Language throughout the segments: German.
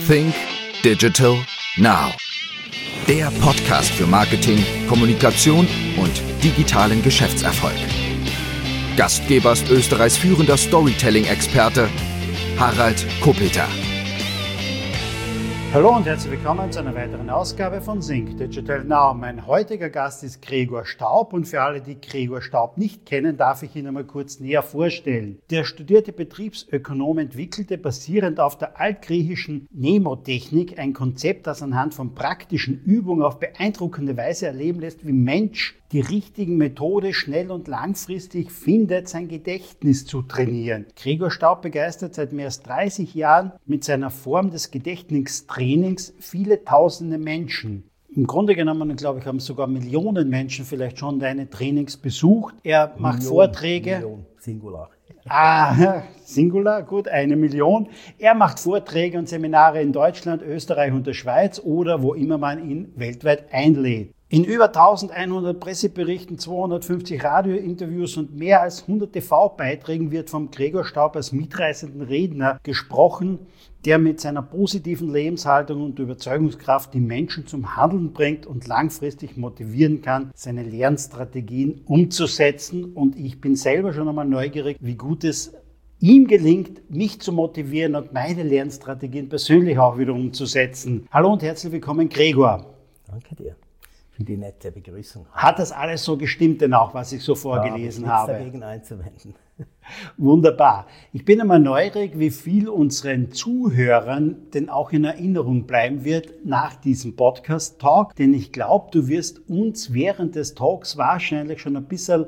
Think Digital Now. Der Podcast für Marketing, Kommunikation und digitalen Geschäftserfolg. Gastgeber ist Österreichs führender Storytelling-Experte Harald Kopeter. Hallo und herzlich willkommen zu einer weiteren Ausgabe von Think Digital Now. Mein heutiger Gast ist Gregor Staub und für alle, die Gregor Staub nicht kennen, darf ich ihn einmal kurz näher vorstellen. Der studierte Betriebsökonom entwickelte basierend auf der altgriechischen Mnemotechnik ein Konzept, das anhand von praktischen Übungen auf beeindruckende Weise erleben lässt, wie Mensch die richtigen Methode schnell und langfristig findet, sein Gedächtnis zu trainieren. Gregor Staub begeistert seit mehr als 30 Jahren mit seiner Form des Gedächtnistrainings viele tausende Menschen. Im Grunde genommen, glaube ich, haben sogar Millionen Menschen vielleicht schon deine Trainings besucht. Er macht Vorträge. Million, Singular. Singular, gut, 1 Million. Er macht Vorträge und Seminare in Deutschland, Österreich und der Schweiz oder wo immer man ihn weltweit einlädt. In über 1100 Presseberichten, 250 Radiointerviews und mehr als 100 TV-Beiträgen wird vom Gregor Staub als mitreißenden Redner gesprochen, der mit seiner positiven Lebenshaltung und Überzeugungskraft die Menschen zum Handeln bringt und langfristig motivieren kann, seine Lernstrategien umzusetzen. Und ich bin selber schon einmal neugierig, wie gut es ihm gelingt, mich zu motivieren und meine Lernstrategien persönlich auch wieder umzusetzen. Hallo und herzlich willkommen, Gregor. Danke dir für die nette Begrüßung. Hat das alles so gestimmt denn auch, was ich so vorgelesen habe? Nichts dagegen einzuwenden. Wunderbar. Ich bin einmal neugierig, wie viel unseren Zuhörern denn auch in Erinnerung bleiben wird nach diesem Podcast-Talk, denn ich glaube, du wirst uns während des Talks wahrscheinlich schon ein bisschen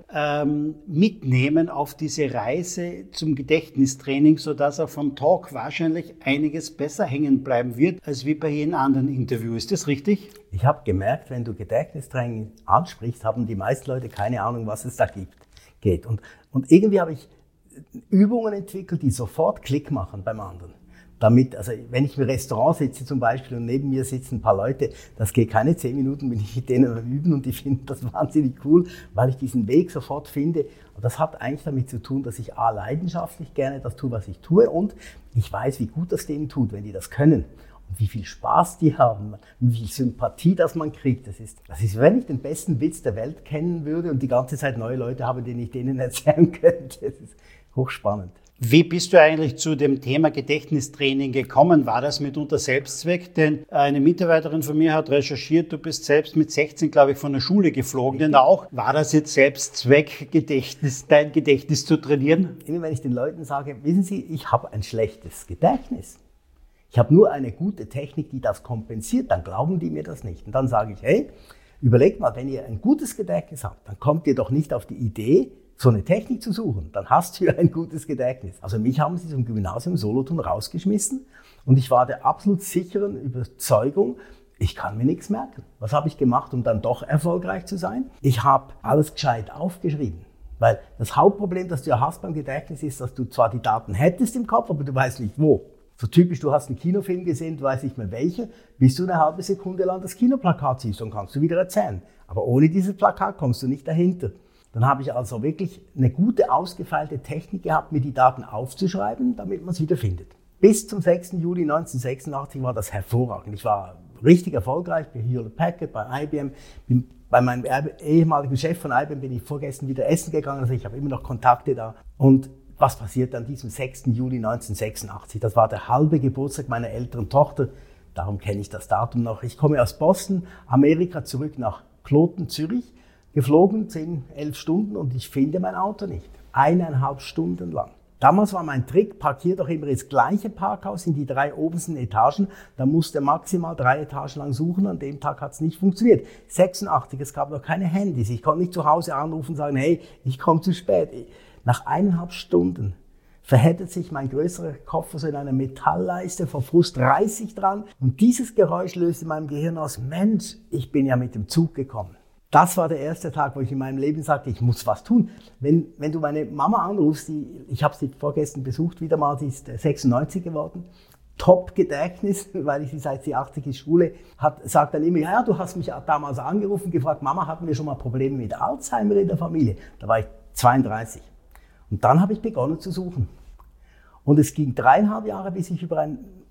mitnehmen auf diese Reise zum Gedächtnistraining, sodass auch vom Talk wahrscheinlich einiges besser hängen bleiben wird, als wie bei jedem anderen Interview. Ist das richtig? Ich habe gemerkt, wenn du Gedächtnistraining ansprichst, haben die meisten Leute keine Ahnung, was es da geht. Und irgendwie habe ich Übungen entwickelt, die sofort Klick machen beim anderen. Damit, also wenn ich im Restaurant sitze zum Beispiel und neben mir sitzen ein paar Leute, das geht keine 10 Minuten, bin ich mit denen am Üben und die finden das wahnsinnig cool, weil ich diesen Weg sofort finde. Und das hat eigentlich damit zu tun, dass ich leidenschaftlich gerne das tue, was ich tue und ich weiß, wie gut das denen tut, wenn die das können. Und wie viel Spaß die haben, wie viel Sympathie das man kriegt. Das ist, wenn ich den besten Witz der Welt kennen würde und die ganze Zeit neue Leute habe, denen ich denen erzählen könnte. Das ist hochspannend. Wie bist du eigentlich zu dem Thema Gedächtnistraining gekommen? War das mitunter Selbstzweck? Denn eine Mitarbeiterin von mir hat recherchiert, du bist selbst mit 16, glaube ich, von der Schule geflogen. Denn auch, war das jetzt Selbstzweck, dein Gedächtnis zu trainieren? Immer wenn ich den Leuten sage, wissen Sie, ich habe ein schlechtes Gedächtnis. Ich habe nur eine gute Technik, die das kompensiert, dann glauben die mir das nicht. Und dann sage ich, hey, überlegt mal, wenn ihr ein gutes Gedächtnis habt, dann kommt ihr doch nicht auf die Idee, so eine Technik zu suchen. Dann hast du ja ein gutes Gedächtnis. Also mich haben sie zum Gymnasium Solothurn rausgeschmissen und ich war der absolut sicheren Überzeugung, ich kann mir nichts merken. Was habe ich gemacht, um dann doch erfolgreich zu sein? Ich habe alles gescheit aufgeschrieben. Weil das Hauptproblem, das du ja hast beim Gedächtnis, ist, dass du zwar die Daten hättest im Kopf, aber du weißt nicht wo. So typisch, du hast einen Kinofilm gesehen, du weißt nicht mehr welche, bis du eine halbe Sekunde lang das Kinoplakat siehst und kannst du wieder erzählen. Aber ohne dieses Plakat kommst du nicht dahinter. Dann habe ich also wirklich eine gute, ausgefeilte Technik gehabt, mir die Daten aufzuschreiben, damit man es wieder findet. Bis zum 6. Juli 1986 war das hervorragend. Ich war richtig erfolgreich bei Hewlett Packard, bei IBM. Bei meinem ehemaligen Chef von IBM bin ich vorgestern wieder essen gegangen, also ich habe immer noch Kontakte da. Und was passiert an diesem 6. Juli 1986? Das war der halbe Geburtstag meiner älteren Tochter. Darum kenne ich das Datum noch. Ich komme aus Boston, Amerika, zurück nach Kloten, Zürich, geflogen 10, 11 Stunden und ich finde mein Auto nicht. 1,5 Stunden lang. Damals war mein Trick, parkier doch immer ins gleiche Parkhaus in die 3 obersten Etagen. Da musste maximal 3 Etagen lang suchen. An dem Tag hat es nicht funktioniert. 86, es gab noch keine Handys. Ich konnte nicht zu Hause anrufen und sagen, hey, ich komme zu spät. Nach 1,5 Stunden verhättet sich mein größerer Koffer so in einer Metallleiste, vor Frust reiß ich dran und dieses Geräusch löst in meinem Gehirn aus, Mensch, ich bin ja mit dem Zug gekommen. Das war der erste Tag, wo ich in meinem Leben sagte, ich muss was tun. Wenn du meine Mama anrufst, ich habe sie vorgestern besucht, wieder mal, sie ist 96 geworden, Top-Gedächtnis, weil ich sie seit sie 80 ist Schule, sagt dann immer, ja, du hast mich damals angerufen, gefragt, Mama, hatten wir schon mal Probleme mit Alzheimer in der Familie? Da war ich 32. Und dann habe ich begonnen zu suchen. Und es ging 3,5 Jahre, bis ich über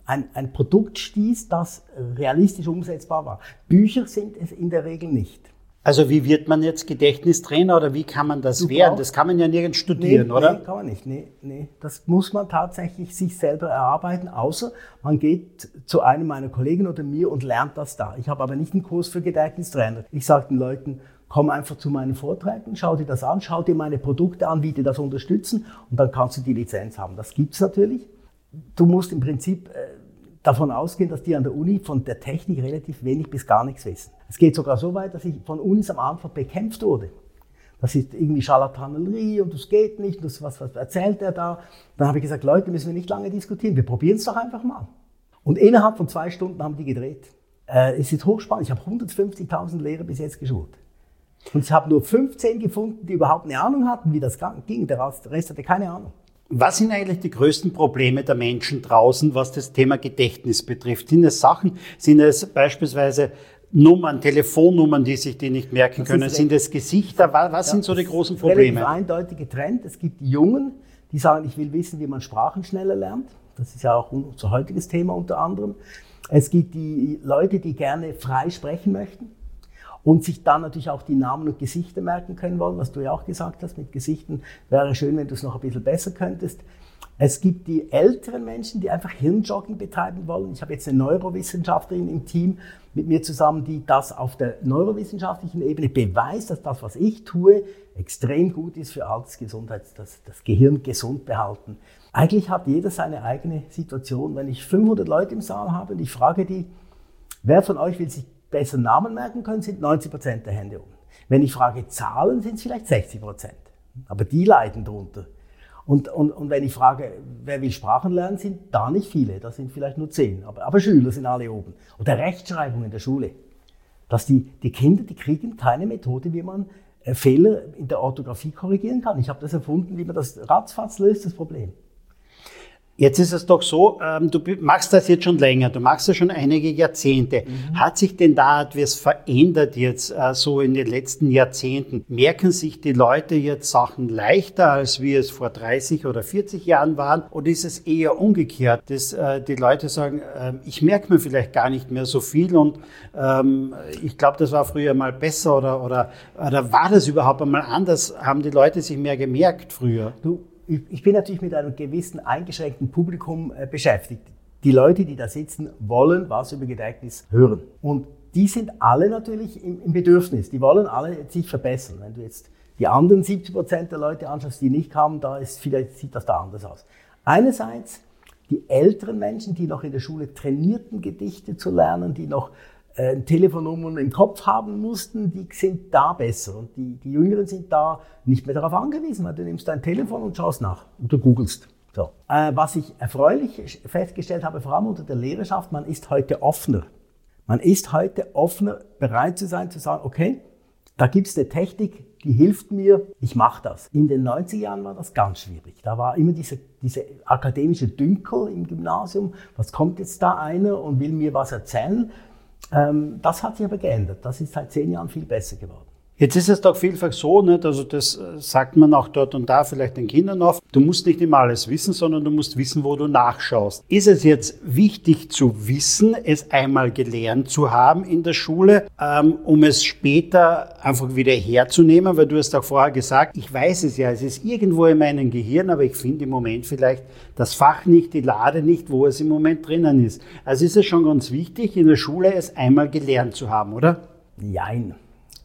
ein Produkt stieß, das realistisch umsetzbar war. Bücher sind es in der Regel nicht. Also wie wird man jetzt Gedächtnistrainer oder wie kann man das werden? Das kann man ja nirgends studieren, oder? Nee, kann man nicht. Nee. Das muss man tatsächlich sich selber erarbeiten, außer man geht zu einem meiner Kollegen oder mir und lernt das da. Ich habe aber nicht einen Kurs für Gedächtnistrainer. Ich sage den Leuten, komm einfach zu meinen Vorträgen, schau dir das an, schau dir meine Produkte an, wie die das unterstützen und dann kannst du die Lizenz haben. Das gibt's natürlich. Du musst im Prinzip davon ausgehen, dass die an der Uni von der Technik relativ wenig bis gar nichts wissen. Es geht sogar so weit, dass ich von Unis am Anfang bekämpft wurde. Das ist irgendwie Scharlatanerie und das geht nicht, was erzählt er da? Dann habe ich gesagt, Leute, müssen wir nicht lange diskutieren, wir probieren es doch einfach mal. Und innerhalb von 2 Stunden haben die gedreht. Es ist hochspannend, ich habe 150.000 Lehrer bis jetzt geschult. Und ich habe nur 15 gefunden, die überhaupt eine Ahnung hatten, wie das ging. Der Rest hatte keine Ahnung. Was sind eigentlich die größten Probleme der Menschen draußen, was das Thema Gedächtnis betrifft? Sind es Sachen, sind es beispielsweise Nummern, Telefonnummern, die sich die nicht merken können? Sind es Gesichter? Was sind so die großen Probleme? Relativ eindeutig getrennt. Es gibt die Jungen, die sagen, ich will wissen, wie man Sprachen schneller lernt. Das ist ja auch unser heutiges Thema unter anderem. Es gibt die Leute, die gerne frei sprechen möchten und sich dann natürlich auch die Namen und Gesichter merken können wollen, was du ja auch gesagt hast, mit Gesichtern wäre schön, wenn du es noch ein bisschen besser könntest. Es gibt die älteren Menschen, die einfach Hirnjogging betreiben wollen. Ich habe jetzt eine Neurowissenschaftlerin im Team mit mir zusammen, die das auf der neurowissenschaftlichen Ebene beweist, dass das, was ich tue, extrem gut ist für Altersgesundheit, das Gehirn gesund behalten. Eigentlich hat jeder seine eigene Situation. Wenn ich 500 Leute im Saal habe und ich frage die, wer von euch will sich besser Namen merken können, sind 90% der Hände oben. Wenn ich frage Zahlen, sind es vielleicht 60%. Aber die leiden darunter. Und wenn ich frage, wer will Sprachen lernen, sind da nicht viele. Das sind vielleicht nur 10. Aber Schüler sind alle oben. Oder Rechtschreibung in der Schule. Dass die Kinder, die kriegen keine Methode, wie man Fehler in der Orthographie korrigieren kann. Ich habe das erfunden, wie man das ratzfatz löst, das Problem. Jetzt ist es doch so, du machst das jetzt schon länger, du machst das schon einige Jahrzehnte. Hat sich denn da etwas verändert jetzt so in den letzten Jahrzehnten? Merken sich die Leute jetzt Sachen leichter, als wie es vor 30 oder 40 Jahren waren? Oder ist es eher umgekehrt, dass die Leute sagen, ich merke mir vielleicht gar nicht mehr so viel und ich glaube, das war früher mal besser oder war das überhaupt einmal anders? Haben die Leute sich mehr gemerkt früher? Ich bin natürlich mit einem gewissen eingeschränkten Publikum beschäftigt. Die Leute, die da sitzen, wollen was über Gedächtnis hören. Und die sind alle natürlich im Bedürfnis. Die wollen alle sich verbessern. Wenn du jetzt die anderen 70% der Leute anschaust, die nicht haben, sieht das da anders aus. Einerseits die älteren Menschen, die noch in der Schule trainierten, Gedichte zu lernen, die noch Telefonnummern im Kopf haben mussten, die sind da besser. Und die Jüngeren sind da nicht mehr darauf angewiesen, weil du nimmst dein Telefon und schaust nach und du googelst. So. Was ich erfreulich festgestellt habe, vor allem unter der Lehrerschaft, man ist heute offener. Man ist heute offener, bereit zu sein, zu sagen, okay, da gibt es eine Technik, die hilft mir, ich mache das. In den 90er Jahren war das ganz schwierig. Da war immer diese akademische Dünkel im Gymnasium. Was kommt jetzt da einer und will mir was erzählen? Das hat sich aber geändert. Das ist seit 10 Jahren viel besser geworden. Jetzt ist es doch vielfach so, nicht? Also das sagt man auch dort und da vielleicht den Kindern oft, du musst nicht immer alles wissen, sondern du musst wissen, wo du nachschaust. Ist es jetzt wichtig zu wissen, es einmal gelernt zu haben in der Schule, um es später einfach wieder herzunehmen? Weil du hast auch vorher gesagt, ich weiß es ja, es ist irgendwo in meinem Gehirn, aber ich finde im Moment vielleicht das Fach nicht, die Lade nicht, wo es im Moment drinnen ist. Also ist es schon ganz wichtig, in der Schule es einmal gelernt zu haben, oder? Jein.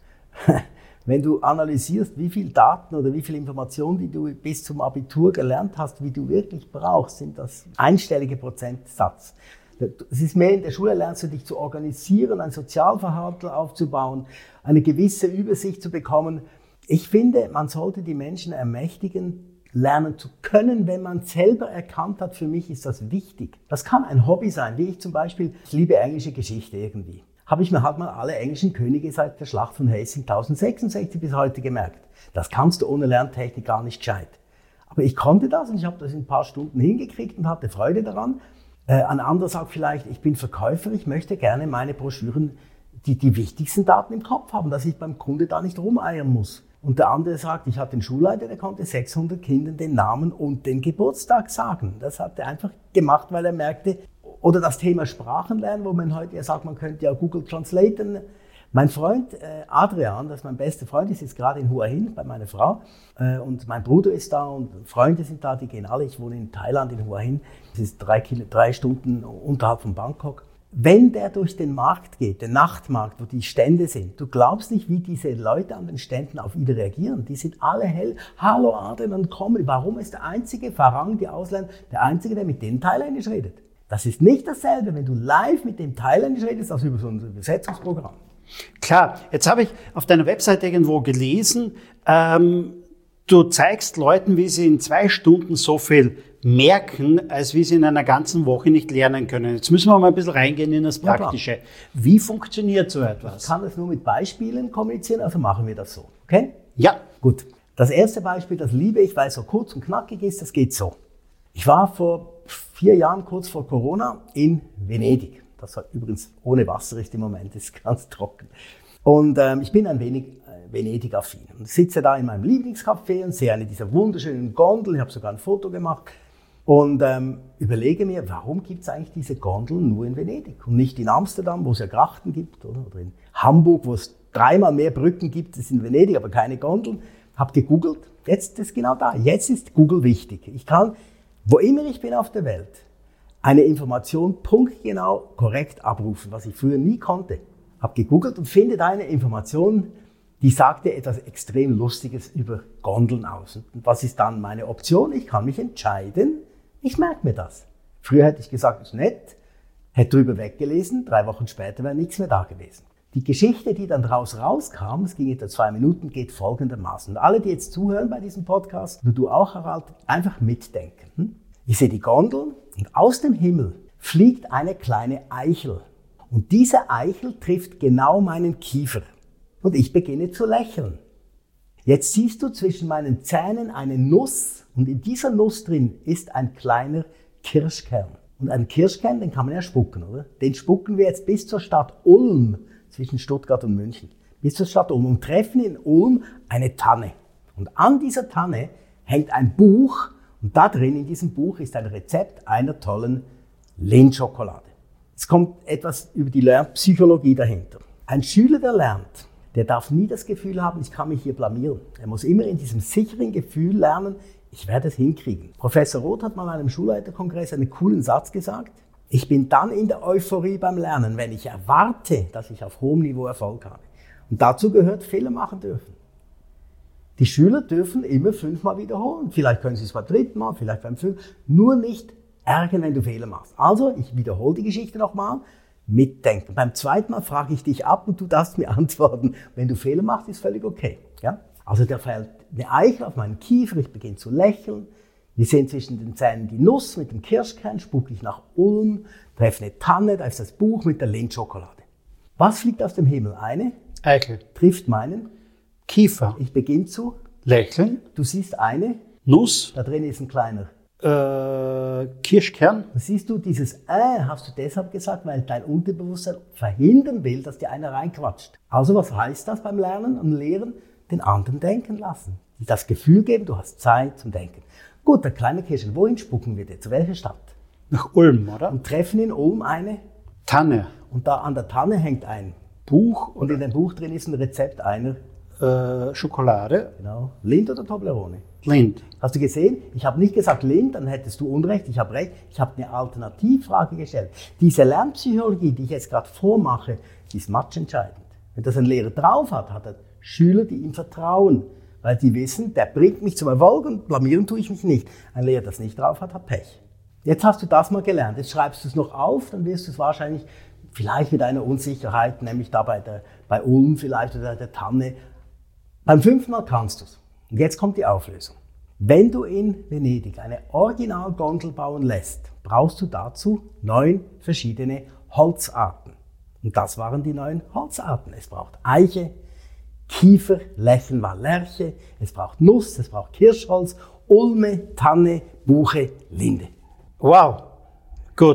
Wenn du analysierst, wie viel Daten oder wie viel Informationen, die du bis zum Abitur gelernt hast, wie du wirklich brauchst, sind das einstellige Prozentsatz. Es ist mehr in der Schule, lernst du dich zu organisieren, ein Sozialverhalten aufzubauen, eine gewisse Übersicht zu bekommen. Ich finde, man sollte die Menschen ermächtigen, lernen zu können, wenn man selber erkannt hat, für mich ist das wichtig. Das kann ein Hobby sein, wie ich zum Beispiel, ich liebe englische Geschichte irgendwie. Habe ich mir halt mal alle englischen Könige seit der Schlacht von Hastings 1066 bis heute gemerkt. Das kannst du ohne Lerntechnik gar nicht gescheit. Aber ich konnte das und ich habe das in ein paar Stunden hingekriegt und hatte Freude daran. Ein anderer sagt vielleicht, ich bin Verkäufer, ich möchte gerne meine Broschüren, die wichtigsten Daten im Kopf haben, dass ich beim Kunde da nicht rumeiern muss. Und der andere sagt, ich hatte einen Schulleiter, der konnte 600 Kindern den Namen und den Geburtstag sagen. Das hat er einfach gemacht, weil er merkte, Oder das Thema Sprachenlernen, wo man heute ja sagt, man könnte ja Google Translaten. Mein Freund Adrian, das ist mein bester Freund, ist jetzt gerade in Hua Hin bei meiner Frau. Und mein Bruder ist da und Freunde sind da, die gehen alle. Ich wohne in Thailand, in Hua Hin. Das ist 3 Stunden unterhalb von Bangkok. Wenn der durch den Markt geht, den Nachtmarkt, wo die Stände sind, du glaubst nicht, wie diese Leute an den Ständen auf ihn reagieren. Die sind alle hell. Hallo Adrian, dann komm. Warum ist der einzige Farang, die Ausländer, der einzige, der mit denen Thailändisch redet? Das ist nicht dasselbe, wenn du live mit dem Thailändisch redest, als über so ein Übersetzungsprogramm. Klar, jetzt habe ich auf deiner Website irgendwo gelesen, du zeigst Leuten, wie sie in 2 Stunden so viel merken, als wie sie in einer ganzen Woche nicht lernen können. Jetzt müssen wir mal ein bisschen reingehen in das Praktische. Ja, wie funktioniert so etwas? Ich kann das nur mit Beispielen kommunizieren, also machen wir das so. Okay? Ja. Gut. Das erste Beispiel, das liebe ich, weil es so kurz und knackig ist, das geht so. Ich war vor 4 Jahren, kurz vor Corona, in Venedig. Das war übrigens ohne Wasser ist im Moment, ist ganz trocken. Und ich bin ein wenig Venedig-affin. Und sitze da in meinem Lieblingscafé und sehe eine dieser wunderschönen Gondeln. Ich habe sogar ein Foto gemacht. Und überlege mir, warum gibt es eigentlich diese Gondeln nur in Venedig und nicht in Amsterdam, wo es ja Grachten gibt, oder in Hamburg, wo es 3-mal mehr Brücken gibt als in Venedig, aber keine Gondeln. Habe gegoogelt, jetzt ist genau da. Jetzt ist Google wichtig. Ich kann, wo immer ich bin auf der Welt, eine Information punktgenau korrekt abrufen, was ich früher nie konnte. Habe gegoogelt und finde da eine Information, die sagte etwas extrem Lustiges über Gondeln aus. Und was ist dann meine Option? Ich kann mich entscheiden, ich merke mir das. Früher hätte ich gesagt, ist nett, hätte drüber weggelesen, 3 Wochen später wäre nichts mehr da gewesen. Die Geschichte, die dann daraus rauskam, es ging etwa 2 Minuten, geht folgendermaßen. Und alle, die jetzt zuhören bei diesem Podcast, und du auch, Harald, einfach mitdenken. Ich sehe die Gondel und aus dem Himmel fliegt eine kleine Eichel. Und diese Eichel trifft genau meinen Kiefer. Und ich beginne zu lächeln. Jetzt siehst du zwischen meinen Zähnen eine Nuss und in dieser Nuss drin ist ein kleiner Kirschkern. Und einen Kirschkern, den kann man ja spucken, oder? Den spucken wir jetzt bis zur Stadt Ulm, zwischen Stuttgart und München, bis zur Stadt Ulm und treffen in Ulm eine Tanne. Und an dieser Tanne hängt ein Buch und da drin in diesem Buch ist ein Rezept einer tollen Lindschokolade. Es kommt etwas über die Lernpsychologie dahinter. Ein Schüler, der lernt, der darf nie das Gefühl haben, ich kann mich hier blamieren. Er muss immer in diesem sicheren Gefühl lernen, ich werde es hinkriegen. Professor Roth hat mal an einem Schulleiterkongress einen coolen Satz gesagt. Ich bin dann in der Euphorie beim Lernen, wenn ich erwarte, dass ich auf hohem Niveau Erfolg habe. Und dazu gehört, Fehler machen dürfen. Die Schüler dürfen immer 5-mal wiederholen. Vielleicht können sie es beim 3. Mal, vielleicht beim 5. Nur nicht ärgern, wenn du Fehler machst. Also, ich wiederhole die Geschichte nochmal. Mitdenken. Beim 2. Mal frage ich dich ab und du darfst mir antworten. Wenn du Fehler machst, ist völlig okay. Ja? Also da fällt eine Eichel auf meinen Kiefer, ich beginne zu lächeln. Wir sehen zwischen den Zähnen die Nuss mit dem Kirschkern, spucke ich nach Ulm, treffe eine Tanne, da ist das Buch mit der Lindschokolade. Was fliegt aus dem Himmel? Eine Eichel. Trifft meinen Kiefer. Ich beginne zu lächeln. Du siehst eine Nuss. Da drin ist ein kleiner Kirschkern. Siehst du, dieses hast du deshalb gesagt, weil dein Unterbewusstsein verhindern will, dass dir einer reinquatscht. Also was heißt das beim Lernen und Lehren? Den anderen denken lassen. Das Gefühl geben, du hast Zeit zum Denken. Gut, der kleine Kirschkern, wohin spucken wir dir? Zu welcher Stadt? Nach Ulm, oder? Und treffen in Ulm eine Tanne. Und da an der Tanne hängt ein Buch und in dem Buch drin ist ein Rezept einer Schokolade. Genau. Lind oder Toblerone? Lind. Hast du gesehen? Ich habe nicht gesagt Lind, dann hättest du Unrecht. Ich habe recht. Ich habe eine Alternativfrage gestellt. Diese Lernpsychologie, die ich jetzt gerade vormache, die ist matchentscheidend. Wenn das ein Lehrer drauf hat, hat er Schüler, die ihm vertrauen. Weil die wissen, der bringt mich zum Erfolg und blamieren tue ich mich nicht. Ein Lehrer, das nicht drauf hat, hat Pech. Jetzt hast du das mal gelernt. Jetzt schreibst du es noch auf, dann wirst du es wahrscheinlich, vielleicht mit einer Unsicherheit, nämlich da bei Ulm vielleicht oder der Tanne. Beim 5. Mal kannst du es. Und jetzt kommt die Auflösung. Wenn du in Venedig eine Originalgondel bauen lässt, brauchst du dazu 9 verschiedene Holzarten. Und das waren die 9 Holzarten. Es braucht Eiche, Kiefer, Lärchen war Lärche, es braucht Nuss, es braucht Kirschholz, Ulme, Tanne, Buche, Linde. Wow. Gut.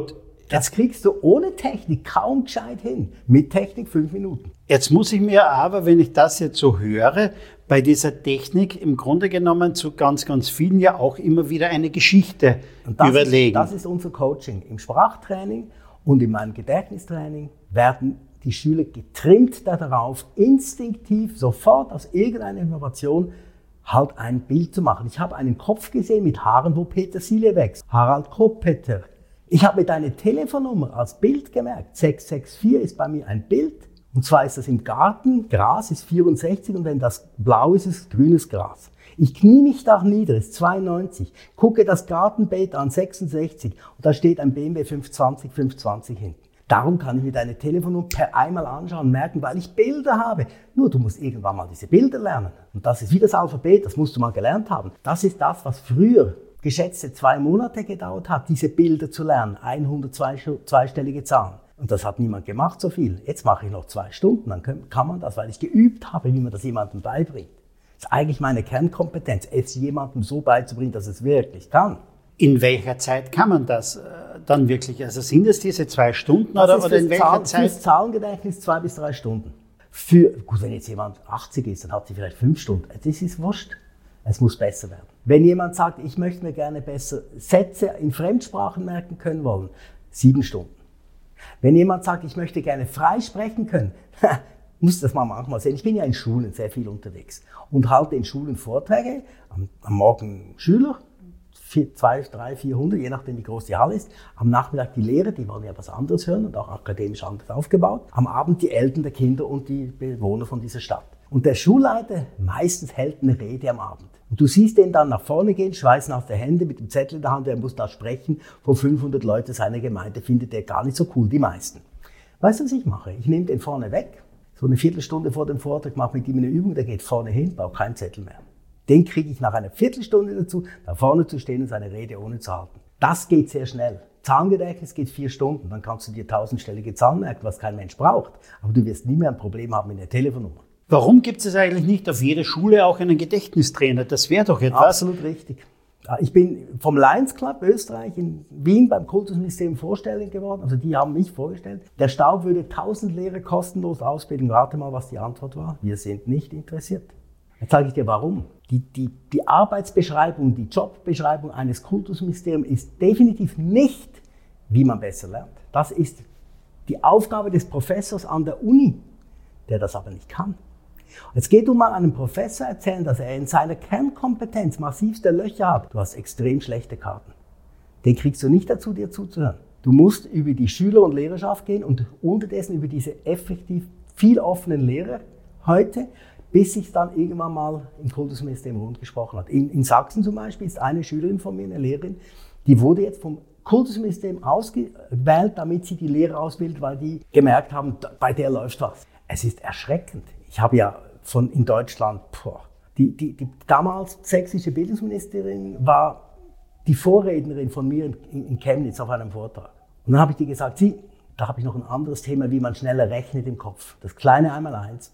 Das kriegst du ohne Technik kaum gescheit hin. Mit Technik 5 Minuten. Jetzt muss ich mir aber, wenn ich das jetzt so höre, bei dieser Technik im Grunde genommen zu ganz, ganz vielen ja auch immer wieder eine Geschichte überlegen. Das ist unser Coaching. Im Sprachtraining und in meinem Gedächtnistraining werden die Schüler getrimmt darauf, instinktiv sofort aus irgendeiner Information halt ein Bild zu machen. Ich habe einen Kopf gesehen mit Haaren, wo Petersilie wächst. Harald Koppeter. Ich habe mir deine Telefonnummer als Bild gemerkt. 664 ist bei mir ein Bild. Und zwar ist das im Garten, Gras ist 64 und wenn das blau ist, ist es grünes Gras. Ich knie mich da nieder, ist 92, gucke das Gartenbeet an, 66 und da steht ein BMW 520 hinten. Darum kann ich mir deine Telefonnummer per einmal anschauen, merken, weil ich Bilder habe. Nur du musst irgendwann mal diese Bilder lernen. Und das ist wie das Alphabet, das musst du mal gelernt haben. Das ist das, was früher geschätzte 2 Monate gedauert hat, diese Bilder zu lernen. 100 zweistellige Zahlen. Und das hat niemand gemacht so viel. Jetzt mache ich noch 2 Stunden, dann kann man das, weil ich geübt habe, wie man das jemandem beibringt. Das ist eigentlich meine Kernkompetenz, es jemandem so beizubringen, dass es wirklich kann. In welcher Zeit kann man das dann wirklich? Also sind es diese 2 Stunden oder in welcher Zeit? Fürs Zahlengedächtnis 2 bis 3 Stunden. Gut, wenn jetzt jemand 80 ist, dann hat sie vielleicht 5 Stunden. Das ist wurscht. Es muss besser werden. Wenn jemand sagt, ich möchte mir gerne besser Sätze in Fremdsprachen merken können wollen, 7 Stunden. Wenn jemand sagt, ich möchte gerne frei sprechen können, muss das mal manchmal sehen. Ich bin ja in Schulen sehr viel unterwegs und halte in Schulen Vorträge, am Morgen Schüler, 200, 300, 400, je nachdem wie groß die Halle ist. Am Nachmittag die Lehrer, die wollen ja was anderes hören und auch akademisch anders aufgebaut. Am Abend die Eltern der Kinder und die Bewohner von dieser Stadt. Und der Schulleiter meistens hält eine Rede am Abend. Und du siehst den dann nach vorne gehen, schweißnasse Hände mit dem Zettel in der Hand, er muss da sprechen, vor 500 Leuten seiner Gemeinde, findet er gar nicht so cool, die meisten. Weißt du, was ich mache? Ich nehme den vorne weg, so eine Viertelstunde vor dem Vortrag, mache mit ihm eine Übung, der geht vorne hin, braucht keinen Zettel mehr. Den kriege ich nach einer Viertelstunde dazu, da vorne zu stehen und seine Rede ohne zu halten. Das geht sehr schnell. Zahlengedächtnis geht 4 Stunden, dann kannst du dir 1000-stellige Zahlen merken, was kein Mensch braucht. Aber du wirst nie mehr ein Problem haben mit der Telefonnummer. Warum gibt es eigentlich nicht auf jeder Schule auch einen Gedächtnistrainer? Das wäre doch etwas. Absolut richtig. Ich bin vom Lions Club Österreich in Wien beim Kultusministerium vorstellig geworden. Also die haben mich vorgestellt. Der Staub würde 1000 Lehrer kostenlos ausbilden. Rate mal, was die Antwort war. Wir sind nicht interessiert. Jetzt sage ich dir, warum. Die Arbeitsbeschreibung, die Jobbeschreibung eines Kultusministeriums ist definitiv nicht, wie man besser lernt. Das ist die Aufgabe des Professors an der Uni, der das aber nicht kann. Jetzt geht du mal einem Professor erzählen, dass er in seiner Kernkompetenz massivste Löcher hat. Du hast extrem schlechte Karten. Den kriegst du nicht dazu, dir zuzuhören. Du musst über die Schüler- und Lehrerschaft gehen und unterdessen über diese effektiv viel offenen Lehrer heute, bis sich dann irgendwann mal im Kultusministerium rundgesprochen hat. In Sachsen zum Beispiel ist eine Schülerin von mir, eine Lehrerin, die wurde jetzt vom Kultusministerium ausgewählt, damit sie die Lehrer ausbildet, weil die gemerkt haben, bei der läuft was. Es ist erschreckend. Ich habe ja in Deutschland, die damals sächsische Bildungsministerin war die Vorrednerin von mir in Chemnitz auf einem Vortrag. Und dann habe ich dir gesagt, da habe ich noch ein anderes Thema, wie man schneller rechnet im Kopf. Das kleine Einmaleins.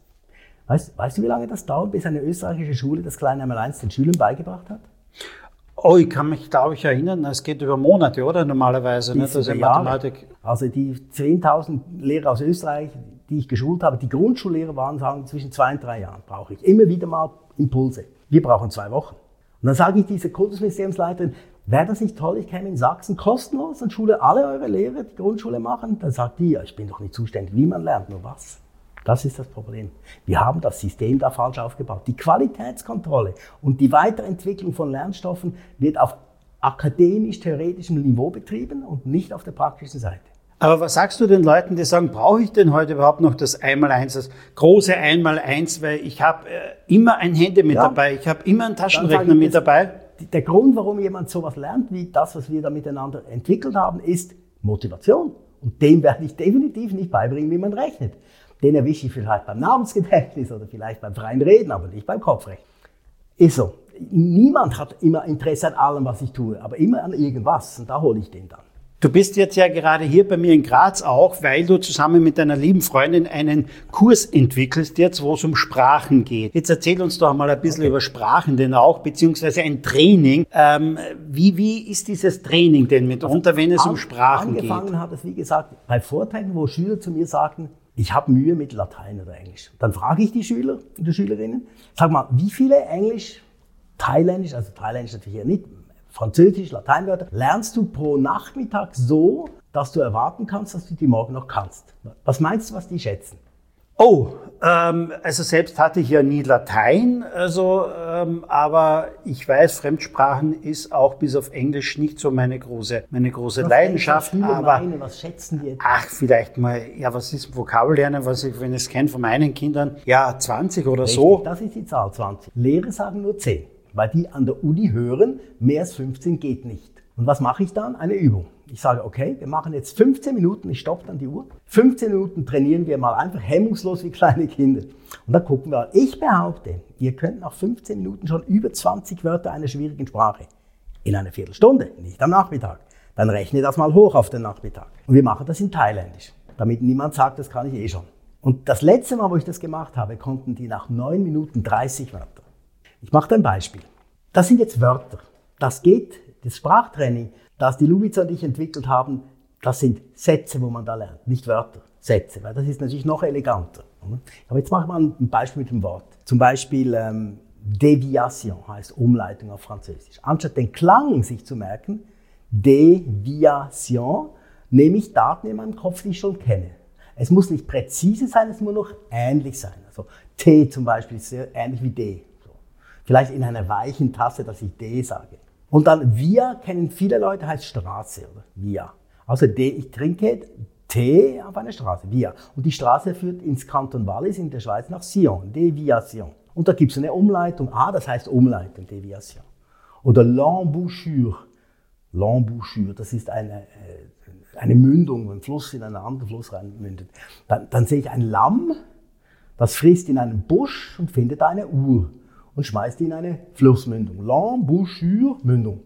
Weißt du, wie lange das dauert, bis eine österreichische Schule das kleine Einmaleins den Schülern beigebracht hat? Oh, ich kann mich, glaube ich, erinnern, es geht über Monate, oder? Normalerweise. Nicht? Also Mathematik. Also die 10.000 Lehrer aus Österreich, die ich geschult habe, die Grundschullehrer waren, sagen, zwischen 2 und 3 Jahren brauche ich immer wieder mal Impulse. Wir brauchen 2 Wochen. Und dann sage ich dieser Kultusministeriumsleiterin, wäre das nicht toll, ich käme in Sachsen kostenlos und schule alle eure Lehrer, die Grundschule machen? Dann sagt die, ja, ich bin doch nicht zuständig, wie man lernt, nur was. Das ist das Problem. Wir haben das System da falsch aufgebaut. Die Qualitätskontrolle und die Weiterentwicklung von Lernstoffen wird auf akademisch-theoretischem Niveau betrieben und nicht auf der praktischen Seite. Aber was sagst du den Leuten, die sagen, brauche ich denn heute überhaupt noch das Einmaleins, das große Einmaleins, weil ich habe immer ein Handy mit dabei, ich habe immer einen Taschenrechner mit dabei? Der Grund, warum jemand sowas lernt, wie das, was wir da miteinander entwickelt haben, ist Motivation. Und dem werde ich definitiv nicht beibringen, wie man rechnet. Den erwische ich vielleicht beim Namensgedächtnis oder vielleicht beim freien Reden, aber nicht beim Kopfrechnen. Ist so. Niemand hat immer Interesse an allem, was ich tue, aber immer an irgendwas. Und da hole ich den dann. Du bist jetzt ja gerade hier bei mir in Graz auch, weil du zusammen mit deiner lieben Freundin einen Kurs entwickelst jetzt, wo es um Sprachen geht. Jetzt erzähl uns doch mal ein bisschen über Sprachen denn auch, beziehungsweise ein Training. Wie ist dieses Training denn mitunter, wenn es um Sprachen geht? Angefangen hat es, wie gesagt, bei Vorträgen, wo Schüler zu mir sagten, ich habe Mühe mit Latein oder Englisch. Dann frage ich die Schüler und die Schülerinnen, sag mal, wie viele Englisch, Thailändisch, also Thailändisch natürlich eher nicht, Französisch, Lateinwörter, lernst du pro Nachmittag so, dass du erwarten kannst, dass du die morgen noch kannst? Was meinst du, was die schätzen? Also selbst hatte ich ja nie Latein, aber ich weiß, Fremdsprachen ist auch bis auf Englisch nicht so meine große Leidenschaft. Was schätzen die jetzt? Vielleicht mal, was ist Vokabellernen, wenn ich es kenne von meinen Kindern, 20 oder Richtig, so. Das ist die Zahl 20. Lehrer sagen nur 10. Weil die an der Uni hören, mehr als 15 geht nicht. Und was mache ich dann? Eine Übung. Ich sage, okay, wir machen jetzt 15 Minuten, ich stoppe dann die Uhr. 15 Minuten trainieren wir mal einfach hemmungslos wie kleine Kinder. Und dann gucken wir, ich behaupte, ihr könnt nach 15 Minuten schon über 20 Wörter einer schwierigen Sprache. In einer Viertelstunde, nicht am Nachmittag. Dann rechne das mal hoch auf den Nachmittag. Und wir machen das in Thailändisch, damit niemand sagt, das kann ich eh schon. Und das letzte Mal, wo ich das gemacht habe, konnten die nach 9 Minuten 30 Wörter. Ich mache ein Beispiel. Das sind jetzt Wörter. Das Sprachtraining, das die Lubica und ich entwickelt haben, das sind Sätze, wo man da lernt, nicht Wörter, Sätze, weil das ist natürlich noch eleganter. Aber jetzt machen wir ein Beispiel mit dem Wort. Zum Beispiel Déviation heißt Umleitung auf Französisch. Anstatt den Klang sich zu merken, Déviation, nehme ich Daten in meinem Kopf, die ich schon kenne. Es muss nicht präzise sein, es muss nur noch ähnlich sein. Also T zum Beispiel ist sehr ähnlich wie D. Vielleicht in einer weichen Tasse, dass ich D sage. Und dann Via kennen viele Leute, heißt Straße, oder? Via. Also D, ich trinke Tee auf einer Straße, Via. Und die Straße führt ins Kanton Wallis in der Schweiz nach Sion, Déviation. Und da gibt es eine Umleitung, das heißt Umleitung, Déviation. Oder L'embouchure. L'embouchure, das ist eine Mündung, wo ein Fluss in einen anderen Fluss reinmündet. Dann sehe ich ein Lamm, das frisst in einen Busch und findet eine Uhr. Und schmeißt ihn in eine Flussmündung. L'embouchure, Mündung.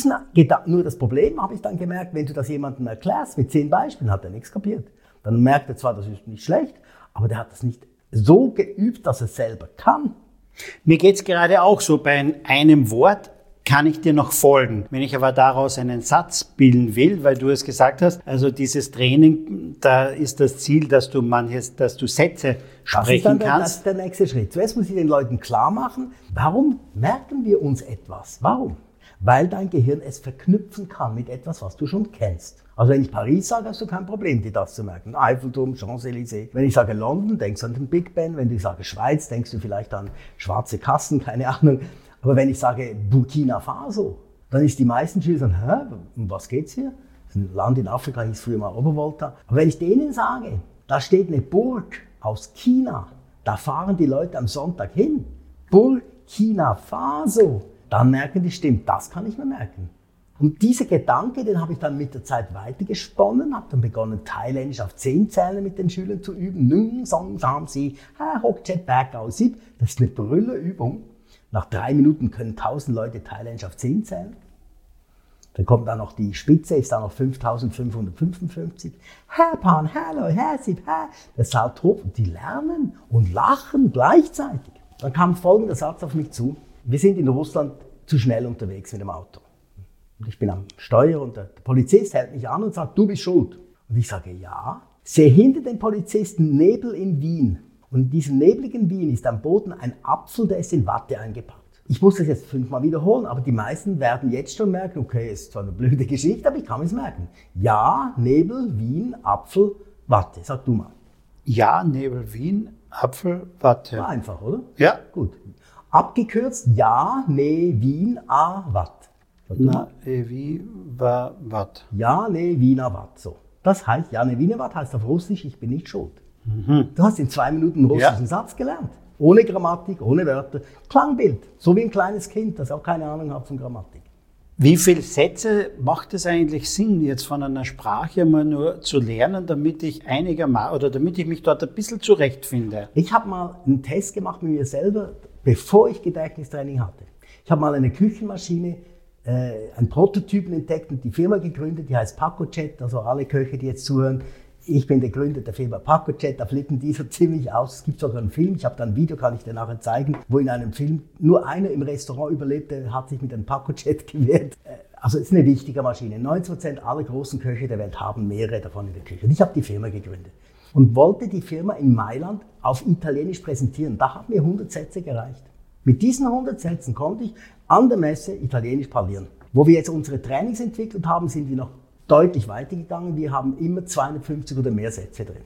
Nur das Problem habe ich dann gemerkt, wenn du das jemandem erklärst, mit 10 Beispielen, hat er nichts kapiert. Dann merkt er zwar, das ist nicht schlecht, aber der hat das nicht so geübt, dass er es selber kann. Mir geht es gerade auch so, bei einem Wort kann ich dir noch folgen. Wenn ich aber daraus einen Satz bilden will, weil du es gesagt hast, also dieses Training, da ist das Ziel, dass du Sätze sprechen kannst. Das ist der nächste Schritt. Zuerst muss ich den Leuten klar machen, warum merken wir uns etwas? Warum? Weil dein Gehirn es verknüpfen kann mit etwas, was du schon kennst. Also wenn ich Paris sage, hast du kein Problem, dir das zu merken. Eiffelturm, Champs-Élysées. Wenn ich sage London, denkst du an den Big Ben. Wenn ich sage Schweiz, denkst du vielleicht an schwarze Kassen, keine Ahnung. Aber wenn ich sage Burkina Faso, dann ist die meisten Schüler sagen, um was geht's hier? Das ist ein Land in Afrika, hieß früher mal Obervolta. Aber wenn ich denen sage, da steht eine Burg aus China, da fahren die Leute am Sonntag hin, Burkina Faso, dann merken die, stimmt, das kann ich mir merken. Und dieser Gedanke, den habe ich dann mit der Zeit weitergesponnen, habe dann begonnen, Thailändisch auf 10 Zählen mit den Schülern zu üben. Nung, song, sam, si, ha, hock, chet, back, aus, sib. Das ist eine Brüllerübung. Nach 3 Minuten können 1000 Leute Thailändisch auf 10 zählen. Dann kommt dann noch die Spitze, ist dann noch 5555. Pan, hallo, Sip, ha. Das saut hoch und die lernen und lachen gleichzeitig. Dann kam folgender Satz auf mich zu. Wir sind in Russland zu schnell unterwegs mit dem Auto. Und ich bin am Steuer und der Polizist hält mich an und sagt, du bist schuld. Und ich sage, ja. Sehe hinter den Polizisten Nebel in Wien. Und in diesem nebligen Wien ist am Boden ein Apfel, der ist in Watte eingepackt. Ich muss das jetzt 5-mal wiederholen, aber die meisten werden jetzt schon merken, okay, ist zwar eine blöde Geschichte, aber ich kann es merken. Ja, Nebel, Wien, Apfel, Watte. Sag du mal. Ja, Nebel, Wien, Apfel, Watte. War einfach, oder? Ja. Gut. Abgekürzt, ja, ne, Wien, a, Watt. Na, wie, wa, Watt. Ja, ne, Wien, a, Watt. So. Das heißt, ja, ne, Wien, a, Watt heißt auf Russisch, ich bin nicht schuld. Mhm. Du hast in 2 Minuten einen russischen Satz gelernt. Ohne Grammatik, ohne Wörter. Klangbild. So wie ein kleines Kind, das auch keine Ahnung hat von Grammatik. Wie viele Sätze macht es eigentlich Sinn, jetzt von einer Sprache mal nur zu lernen, damit ich damit ich mich dort ein bisschen zurechtfinde? Ich habe mal einen Test gemacht mit mir selber, bevor ich Gedächtnistraining hatte. Ich habe mal eine Küchenmaschine einen Prototypen entdeckt und die Firma gegründet, die heißt PacoJet, also alle Köche, die jetzt zuhören. Ich bin der Gründer der Firma PacoJet, da flippen die so ziemlich aus. Es gibt sogar einen Film, ich habe da ein Video, kann ich dir nachher zeigen, wo in einem Film nur einer im Restaurant überlebte, hat sich mit einem PacoJet gewehrt. Also es ist eine wichtige Maschine. 90% aller großen Köche der Welt haben mehrere davon in der Küche. Und ich habe die Firma gegründet und wollte die Firma in Mailand auf Italienisch präsentieren. Da haben mir 100 Sätze gereicht. Mit diesen 100 Sätzen konnte ich an der Messe Italienisch parlieren. Wo wir jetzt unsere Trainings entwickelt haben, sind wir noch deutlich weitergegangen. Wir haben immer 250 oder mehr Sätze drin.